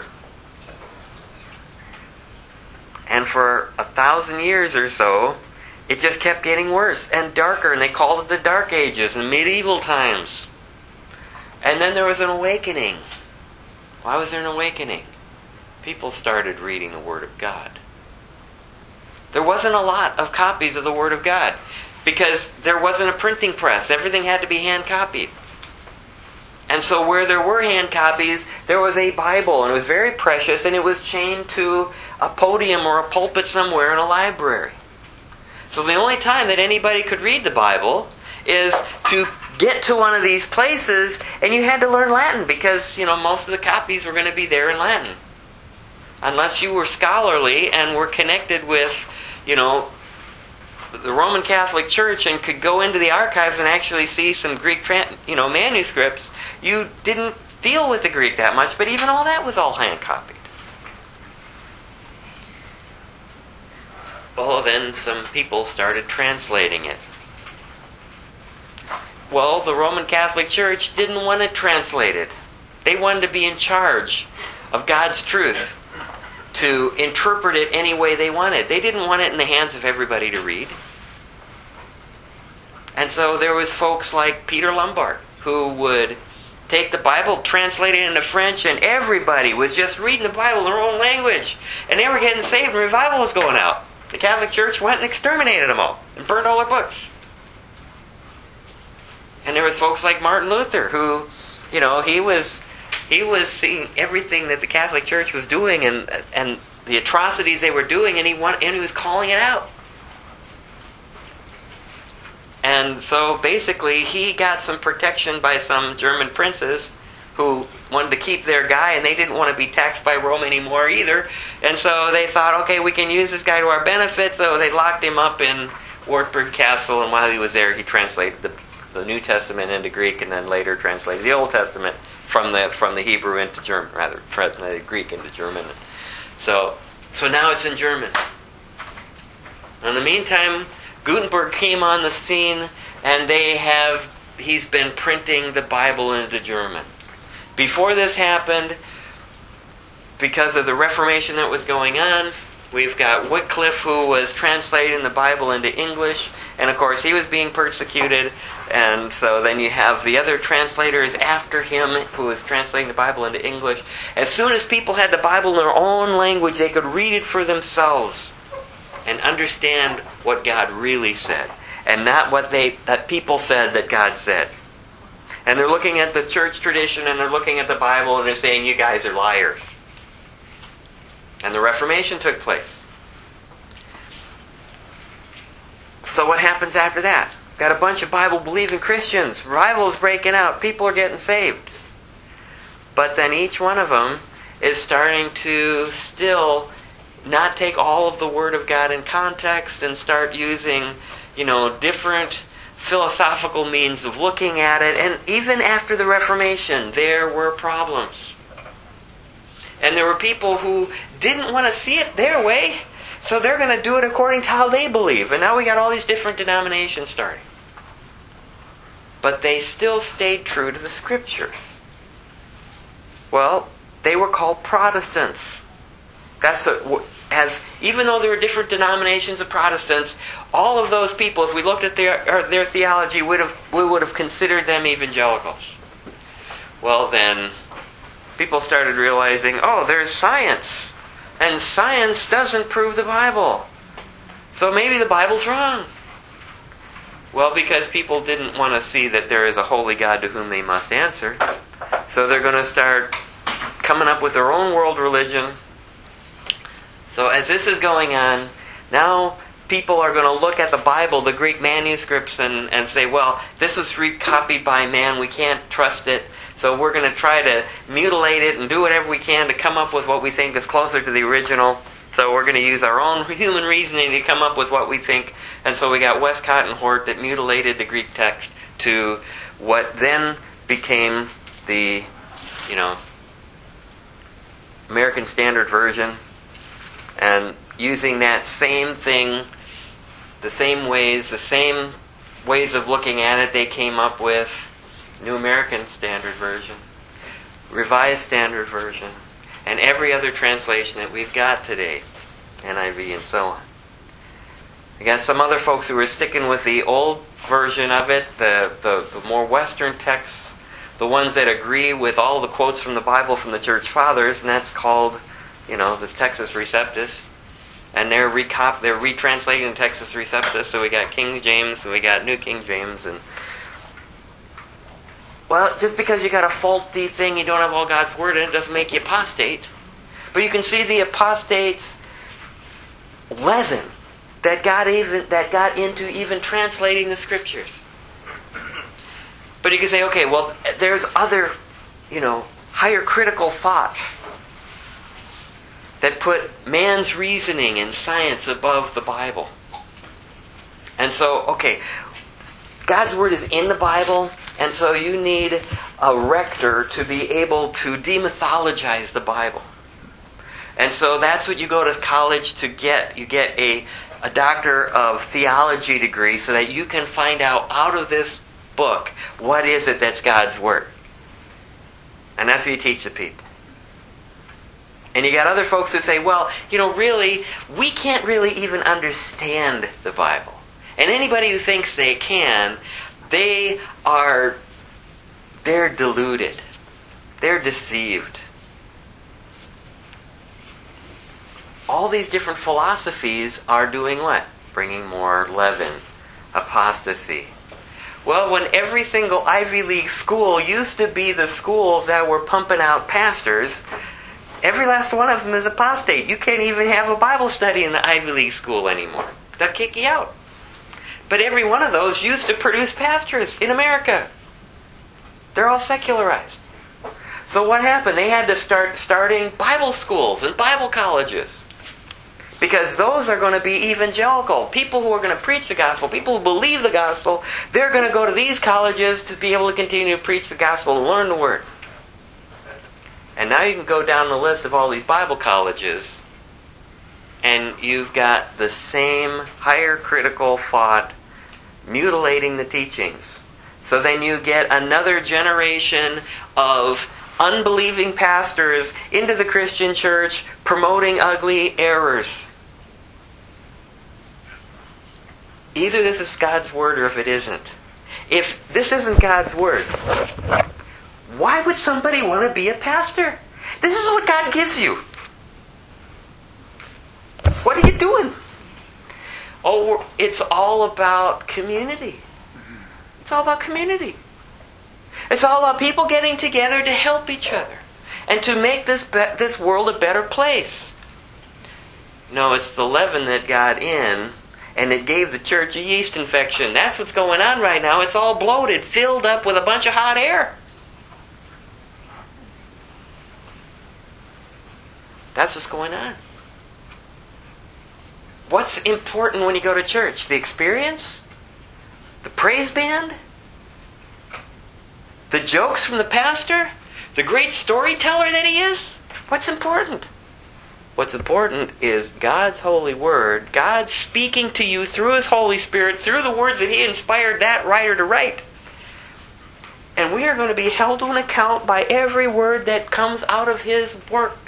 And for a thousand years or so, it just kept getting worse and darker, and they called it the Dark Ages and medieval times. And then there was an awakening. Why was there an awakening? People started reading the Word of God. There wasn't a lot of copies of the Word of God because there wasn't a printing press. Everything had to be hand copied. And so where there were hand copies, there was a Bible, and it was very precious, and it was chained to a podium or a pulpit somewhere in a library. So the only time that anybody could read the Bible is to get to one of these places, and you had to learn Latin because, you know, most of the copies were going to be there in Latin. Unless you were scholarly and were connected with, you know, the Roman Catholic Church and could go into the archives and actually see some Greek, you know, manuscripts, you didn't deal with the Greek that much, but even all that was all hand copied. Well, then some people started translating it. Well, the Roman Catholic Church didn't want it translated. They wanted to be in charge of God's truth, to interpret it any way they wanted. They didn't want it in the hands of everybody to read. And so there was folks like Peter Lombard who would take the Bible, translate it into French, and everybody was just reading the Bible in their own language. And they were getting saved, and revival was going out. The Catholic Church went and exterminated them all and burned all their books. And there was folks like Martin Luther who, you know, he was he was seeing everything that the Catholic Church was doing and and the atrocities they were doing, and he want, and he was calling it out. And so basically he got some protection by some German princes who wanted to keep their guy, and they didn't want to be taxed by Rome anymore either. And so they thought, okay, we can use this guy to our benefit. So they locked him up in Wartburg Castle, and while he was there, he translated the, the New Testament into Greek, and then later translated the Old Testament from the from the Hebrew into German, rather, translated Greek into German. So, so now it's in German. In the meantime, Gutenberg came on the scene, and they have he's been printing the Bible into German. Before this happened, because of the Reformation that was going on, we've got Wycliffe, who was translating the Bible into English, and of course he was being persecuted, and so then you have the other translators after him who was translating the Bible into English. As soon as people had the Bible in their own language, they could read it for themselves and understand what God really said, and not what they that people said that God said. And they're looking at the church tradition, and they're looking at the Bible, and they're saying, you guys are liars. And the Reformation took place. So what happens after that? Got a bunch of Bible-believing Christians. Revival is breaking out. People are getting saved. But then each one of them is starting to still not take all of the Word of God in context and start using, you know, different philosophical means of looking at it. And even after the Reformation, there were problems. And there were people who didn't want to see it their way, so they're going to do it according to how they believe. And now we got all these different denominations starting. But they still stayed true to the Scriptures. Well, they were called Protestants. That's a, as even though there were different denominations of Protestants, all of those people, if we looked at their their theology, would have we would have considered them evangelicals. Well, then people started realizing, oh, there's science, and science doesn't prove the Bible, so maybe the Bible's wrong. Well, because people didn't want to see that there is a holy God to whom they must answer, so they're going to start coming up with their own world religion. So as this is going on, now people are going to look at the Bible, the Greek manuscripts, and, and say, well, this is recopied by man, we can't trust it, so we're going to try to mutilate it and do whatever we can to come up with what we think is closer to the original. So we're going to use our own human reasoning to come up with what we think. And so we got Westcott and Hort that mutilated the Greek text to what then became the, you know, American Standard Version. And using that same thing, the same ways, the same ways of looking at it, they came up with New American Standard Version, Revised Standard Version, and every other translation that we've got today, N I V and so on. We got some other folks who are sticking with the old version of it, the, the, the more Western texts, the ones that agree with all the quotes from the Bible from the Church Fathers, and that's called, you know, the Textus Receptus. And they're recop they're retranslating the Textus Receptus, so we got King James and we got New King James. And well, just because you got a faulty thing, you don't have all God's Word in it, doesn't make you apostate. But you can see the apostates' leaven that got even that got into even translating the Scriptures. But you can say, okay, well, there's other, you know, higher critical thoughts that put man's reasoning and science above the Bible. And so, okay, God's Word is in the Bible, and so you need a rector to be able to demythologize the Bible. And so that's what you go to college to get. You get a, a doctor of theology degree so that you can find out out of this book, what is it that's God's Word? And that's what you teach the people. And you got other folks who say, well, you know, really, we can't really even understand the Bible. And anybody who thinks they can, they are, they're deluded. They're deceived. All these different philosophies are doing what? Bringing more leaven, apostasy. Well, when every single Ivy League school used to be the schools that were pumping out pastors, every last one of them is apostate. You can't even have a Bible study in the Ivy League school anymore. They'll kick you out. But every one of those used to produce pastors in America. They're all secularized. So what happened? They had to start starting Bible schools and Bible colleges. Because those are going to be evangelical. People who are going to preach the gospel, people who believe the gospel, they're going to go to these colleges to be able to continue to preach the gospel and learn the Word. And now you can go down the list of all these Bible colleges, and you've got the same higher critical thought mutilating the teachings. So then you get another generation of unbelieving pastors into the Christian church promoting ugly errors. Either this is God's Word or if it isn't. If this isn't God's Word, why would somebody want to be a pastor? This is what God gives you. What are you doing? Oh, it's all about community. It's all about community. It's all about people getting together to help each other and to make this be- this world a better place. No, it's the leaven that got in, and it gave the church a yeast infection. That's what's going on right now. It's all bloated, filled up with a bunch of hot air. That's what's going on. What's important when you go to church? The experience? The praise band? The jokes from the pastor? The great storyteller that he is? What's important? What's important is God's holy Word, God speaking to you through His Holy Spirit, through the words that He inspired that writer to write. And we are going to be held to an account by every word that comes out of His work.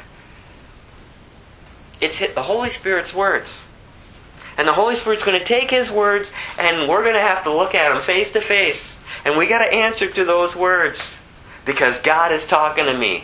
It's the Holy Spirit's words. And the Holy Spirit's going to take His words, and we're going to have to look at them face to face. And we got to answer to those words, because God is talking to me.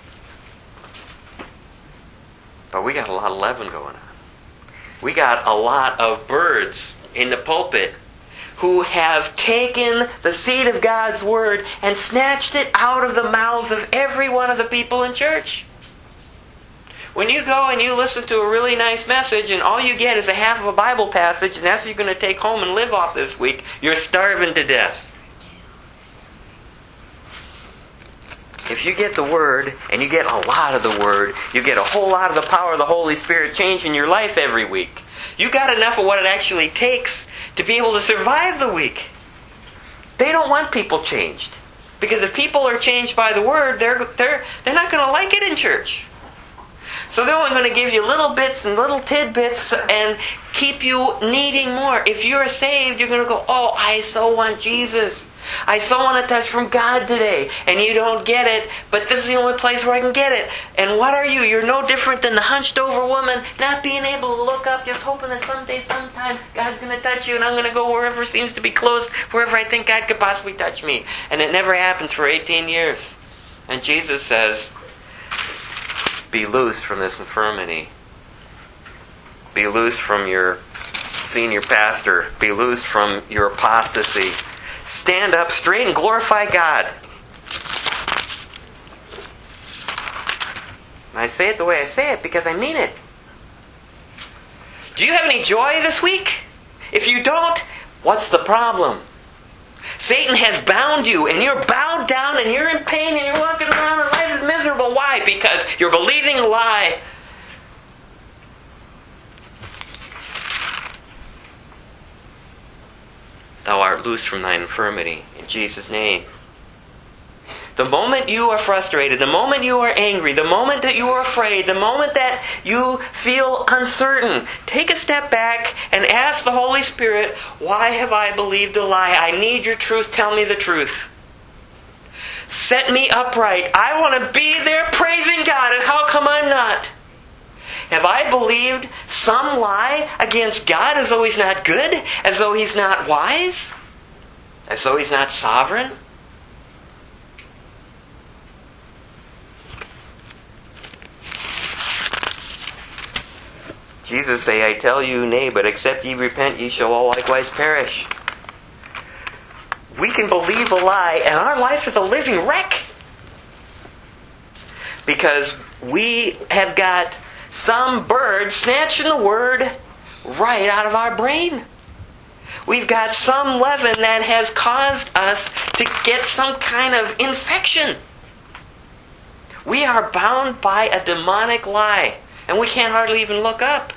But we got a lot of leaven going on. We got a lot of birds in the pulpit who have taken the seed of God's Word and snatched it out of the mouths of every one of the people in church. When you go and you listen to a really nice message and all you get is a half of a Bible passage and that's what you're going to take home and live off this week, you're starving to death. If you get the Word, and you get a lot of the Word, you get a whole lot of the power of the Holy Spirit changing your life every week. You got enough of what it actually takes to be able to survive the week. They don't want people changed. Because if people are changed by the Word, they're, they're, they're not going to like it in church. So they're only going to give you little bits and little tidbits and keep you needing more. If you're saved, you're going to go, oh, I so want Jesus. I so want a touch from God today. And you don't get it, but this is the only place where I can get it. And what are you? You're no different than the hunched over woman, not being able to look up, just hoping that someday, sometime, God's going to touch you and I'm going to go wherever seems to be close, wherever I think God could possibly touch me. And it never happens for eighteen years. And Jesus says, be loosed from this infirmity. Be loosed from your senior pastor. Be loosed from your apostasy. Stand up straight and glorify God. And I say it the way I say it because I mean it. Do you have any joy this week? If you don't, what's the problem? Satan has bound you, and you're bowed down, and you're in pain, and you're walking around, and life is miserable. Why? Because you're believing a lie. Thou art loosed from thine infirmity, in Jesus' name. The moment you are frustrated, the moment you are angry, the moment that you are afraid, the moment that you feel uncertain, take a step back and ask the Holy Spirit, why have I believed a lie? I need your truth. Tell me the truth. Set me upright. I want to be there praising God, and how come I'm not? Have I believed some lie against God as though He's not good? As though He's not wise? As though He's not sovereign? Jesus say, I tell you, nay, but except ye repent, ye shall all likewise perish. We can believe a lie, and our life is a living wreck. Because we have got some bird snatching the Word right out of our brain. We've got some leaven that has caused us to get some kind of infection. We are bound by a demonic lie, and we can't hardly even look up.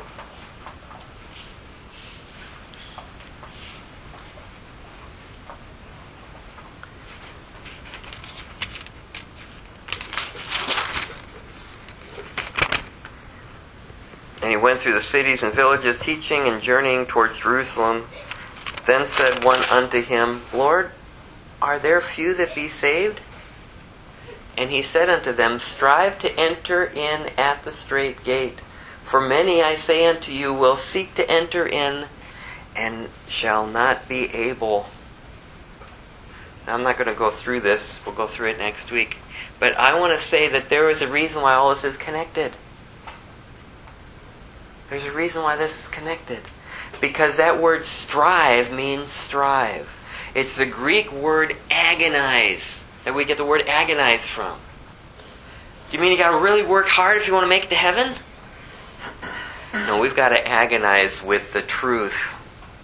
And he went through the cities and villages, teaching and journeying towards Jerusalem. Then said one unto him, Lord, are there few that be saved? And he said unto them, Strive to enter in at the strait gate. For many, I say unto you, will seek to enter in, and shall not be able. Now, I'm not going to go through this. We'll go through it next week. But I want to say that there is a reason why all this is connected. There's a reason why this is connected. Because that word strive means strive. It's the Greek word agonize, that we get the word agonize from. Do you mean you got to really work hard if you want to make it to heaven? No, we've got to agonize with the truth.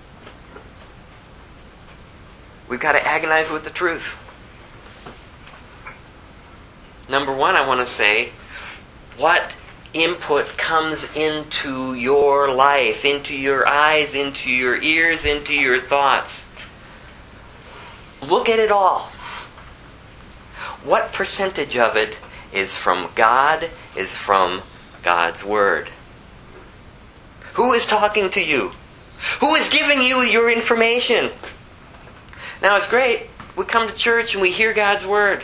We've got to agonize with the truth. Number one, I want to say, what input comes into your life, into your eyes, into your ears, into your thoughts? Look at it all. What percentage of it is from God, is from God's Word? Who is talking to you? Who is giving you your information? Now, it's great. We come to church and we hear God's Word.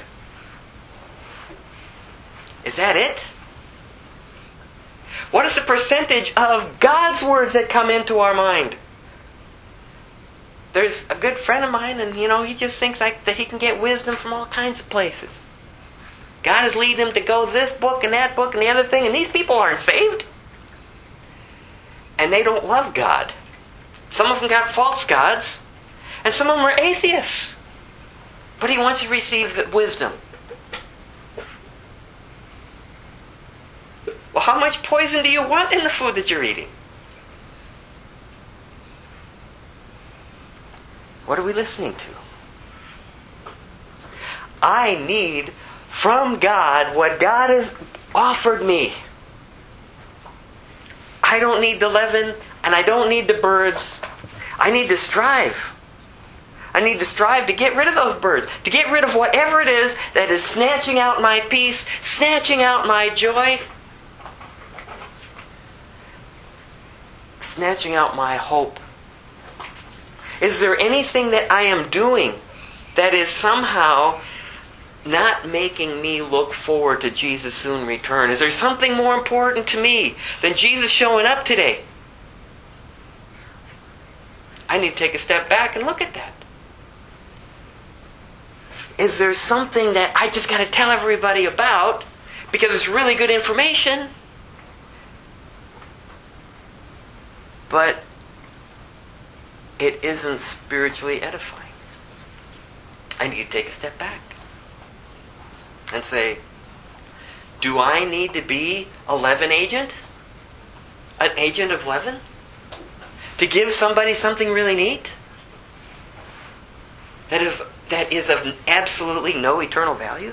Is that it? What is the percentage of God's words that come into our mind? There's a good friend of mine, and you know, he just thinks like that he can get wisdom from all kinds of places. God is leading him to go this book and that book and the other thing, and these people aren't saved. And they don't love God. Some of them got false gods, and some of them are atheists. But he wants to receive the wisdom. Well, how much poison do you want in the food that you're eating? What are we listening to? I need from God what God has offered me. I don't need the leaven, and I don't need the birds. I need to strive. I need to strive to get rid of those birds, to get rid of whatever it is that is snatching out my peace, snatching out my joy, snatching out my hope. Is there anything that I am doing that is somehow not making me look forward to Jesus' soon return? Is there something more important to me than Jesus showing up today? I need to take a step back and look at that. Is there something that I just got to tell everybody about because it's really good information, but it isn't spiritually edifying? I need to take a step back and say, do I need to be a leaven agent? An agent of leaven? To give somebody something really neat? That is, that is of absolutely no eternal value?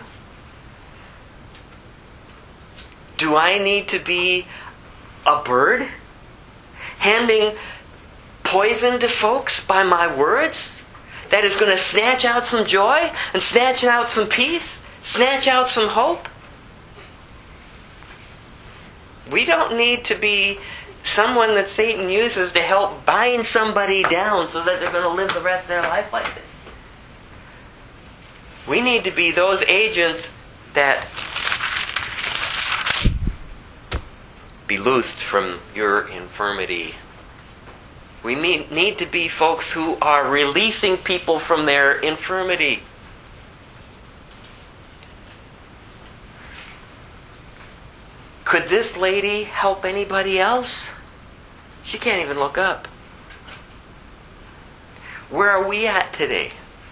Do I need to be a bird? Handing poison to folks by my words? That is going to snatch out some joy and snatch out some peace? Snatch out some hope? We don't need to be someone that Satan uses to help bind somebody down so that they're going to live the rest of their life like this. We need to be those agents that be loosed from your infirmity. We need to be folks who are releasing people from their infirmity. Could this lady help anybody else? She can't even look up. Where are we at today?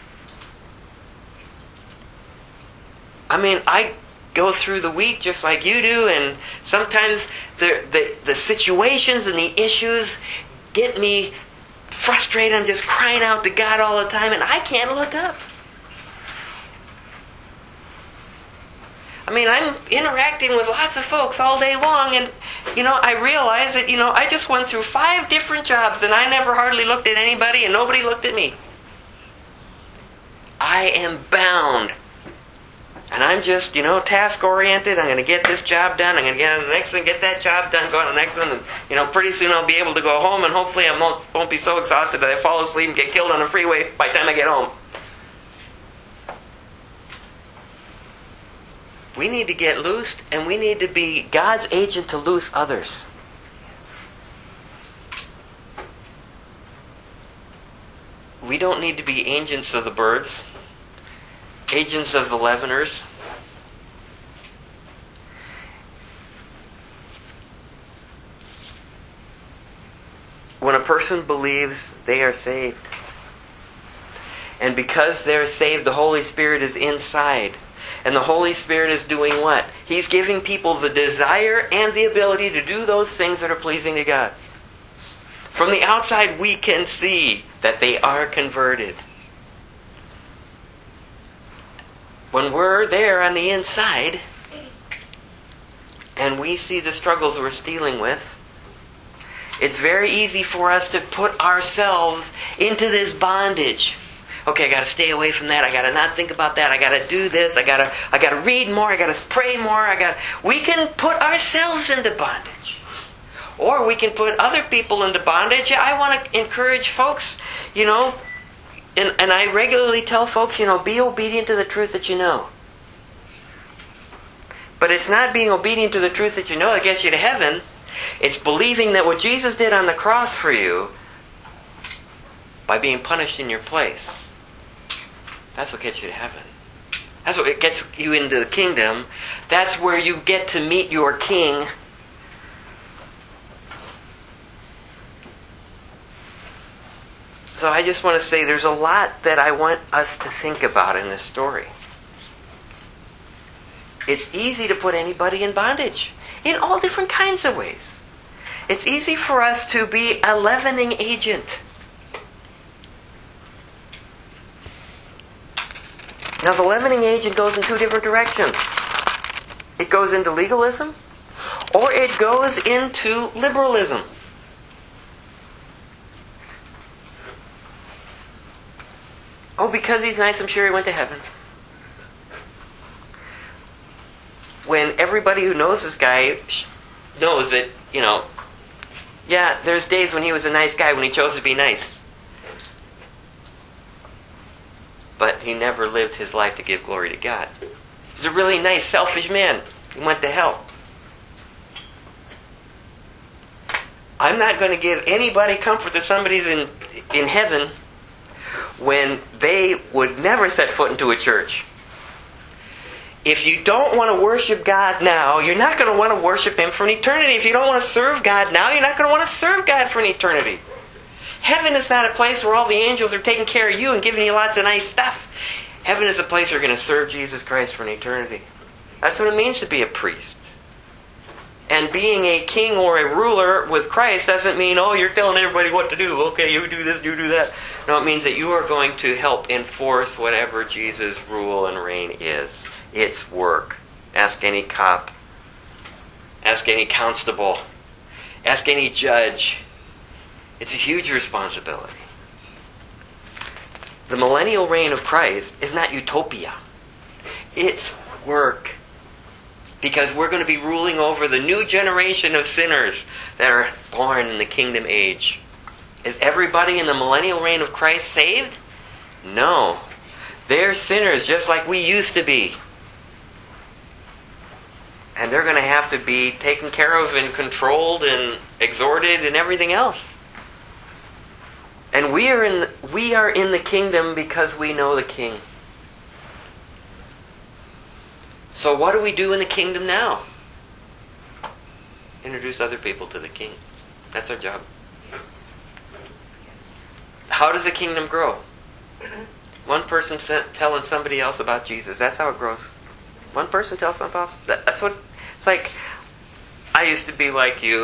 I mean, I go through the week just like you do, and sometimes the, the, the situations and the issues get me frustrated. I'm just crying out to God all the time, and I can't look up. I mean, I'm interacting with lots of folks all day long, and, you know, I realize that, you know, I just went through five different jobs, and I never hardly looked at anybody, and nobody looked at me. I am bound. And I'm just, you know, task-oriented. I'm going to get this job done. I'm going to get on the next one, get that job done, go on to the next one. And, you know, pretty soon I'll be able to go home, and hopefully I won't, won't be so exhausted that I fall asleep and get killed on the freeway by the time I get home. We need to get loosed, and we need to be God's agent to loose others. We don't need to be agents of the birds, agents of the leaveners. When a person believes, they are saved. And because they're saved, the Holy Spirit is inside. And the Holy Spirit is doing what? He's giving people the desire and the ability to do those things that are pleasing to God. From the outside, we can see that they are converted. When we're there on the inside, and we see the struggles we're dealing with, it's very easy for us to put ourselves into this bondage. Okay, I got to stay away from that. I got to not think about that. I got to do this. I got to I got to read more. I got to pray more. I got we can put ourselves into bondage. Or we can put other people into bondage. I want to encourage folks, you know, and, and I regularly tell folks, you know, be obedient to the truth that you know. But it's not being obedient to the truth that you know that gets you to heaven. It's believing that what Jesus did on the cross for you by being punished in your place. That's what gets you to heaven. That's what gets you into the kingdom. That's where you get to meet your King. So I just want to say there's a lot that I want us to think about in this story. It's easy to put anybody in bondage in all different kinds of ways. It's easy for us to be a leavening agent. Now the leavening agent goes in two different directions. It goes into legalism, or it goes into liberalism. Oh, because he's nice, I'm sure he went to heaven. When everybody who knows this guy knows that, you know, yeah, there's days when he was a nice guy when he chose to be nice. But he never lived his life to give glory to God. He's a really nice, selfish man. He went to hell. I'm not going to give anybody comfort that somebody's in, in heaven when they would never set foot into a church. If you don't want to worship God now, you're not going to want to worship Him for an eternity. If you don't want to serve God now, you're not going to want to serve God for an eternity. Heaven is not a place where all the angels are taking care of you and giving you lots of nice stuff. Heaven is a place where you're going to serve Jesus Christ for an eternity. That's what it means to be a priest. And being a king or a ruler with Christ doesn't mean, oh, you're telling everybody what to do. Okay, you do this, you do that. No, it means that you are going to help enforce whatever Jesus' rule and reign is. It's work. Ask any cop. Ask any constable. Ask any judge. It's a huge responsibility. The millennial reign of Christ is not utopia. It's work. Because we're going to be ruling over the new generation of sinners that are born in the kingdom age. Is everybody in the millennial reign of Christ saved? No. They're sinners just like we used to be. And they're going to have to be taken care of and controlled and exhorted and everything else. And we are in we are in the kingdom because we know the King. So what do we do in the kingdom now? Introduce other people to the King. That's our job. Yes. Yes. How does the kingdom grow? One person telling somebody else about Jesus. That's how it grows. One person tells somebody else. That's what it's like. I used to be like you.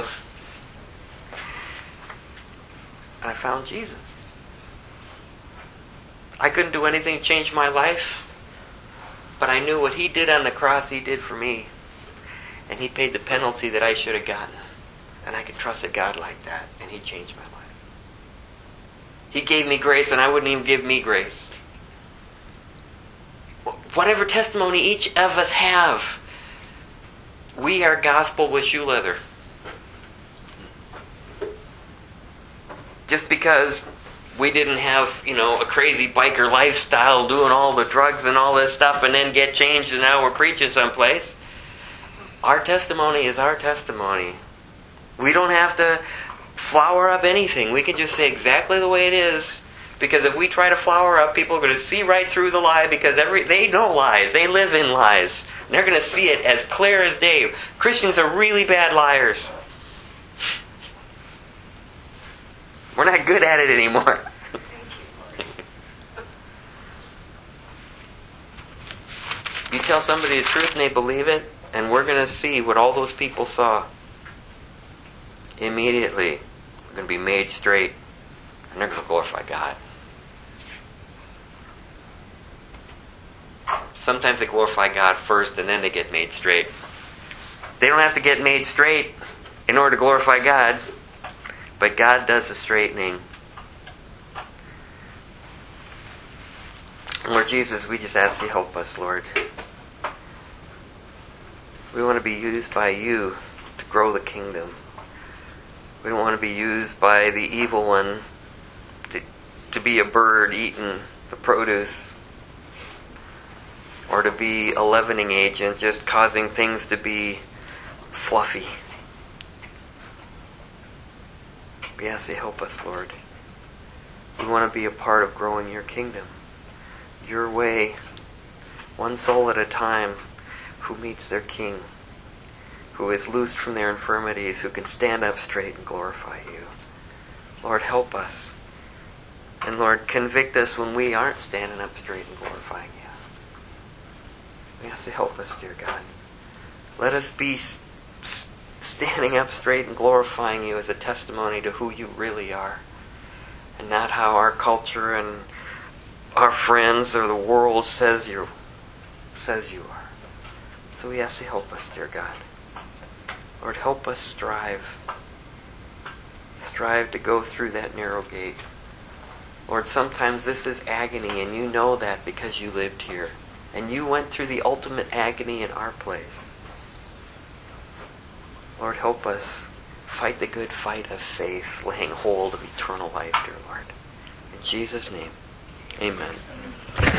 I found Jesus. I couldn't do anything to change my life. But I knew what He did on the cross, He did for me. And He paid the penalty that I should have gotten. And I can trust a God like that. And He changed my life. He gave me grace, and I wouldn't even give me grace. Whatever testimony each of us have, we are gospel with shoe leather. Just because we didn't have, you know, a crazy biker lifestyle, doing all the drugs and all this stuff, and then get changed and now we're preaching someplace. Our testimony is our testimony. We don't have to flower up anything. We can just say exactly the way it is. Because if we try to flower up, people are going to see right through the lie, because every they know lies. They live in lies. And they're going to see it as clear as day. Christians are really bad liars. We're not good at it anymore. You tell somebody the truth and they believe it, and we're going to see what all those people saw. Immediately, they're going to be made straight, and they're going to glorify God. Sometimes they glorify God first, and then they get made straight. They don't have to get made straight in order to glorify God, but God does the straightening. Lord Jesus, we just ask you to help us, Lord. We want to be used by you to grow the kingdom. We don't want to be used by the evil one to, to be a bird eating the produce, or to be a leavening agent, just causing things to be fluffy. We ask you to help us, Lord. We want to be a part of growing your kingdom. Your way, one soul at a time, who meets their King, who is loosed from their infirmities, who can stand up straight and glorify you. Lord, help us. And Lord, convict us when we aren't standing up straight and glorifying you. We ask you to help us, dear God. Let us be standing up straight and glorifying you as a testimony to who you really are, and not how our culture and our friends or the world says you says you are. So we ask you to help us, dear God. Lord, help us strive. Strive to go through that narrow gate. Lord, sometimes this is agony, and you know that because you lived here. And you went through the ultimate agony in our place. Lord, help us fight the good fight of faith, laying hold of eternal life, dear Lord. In Jesus' name, amen.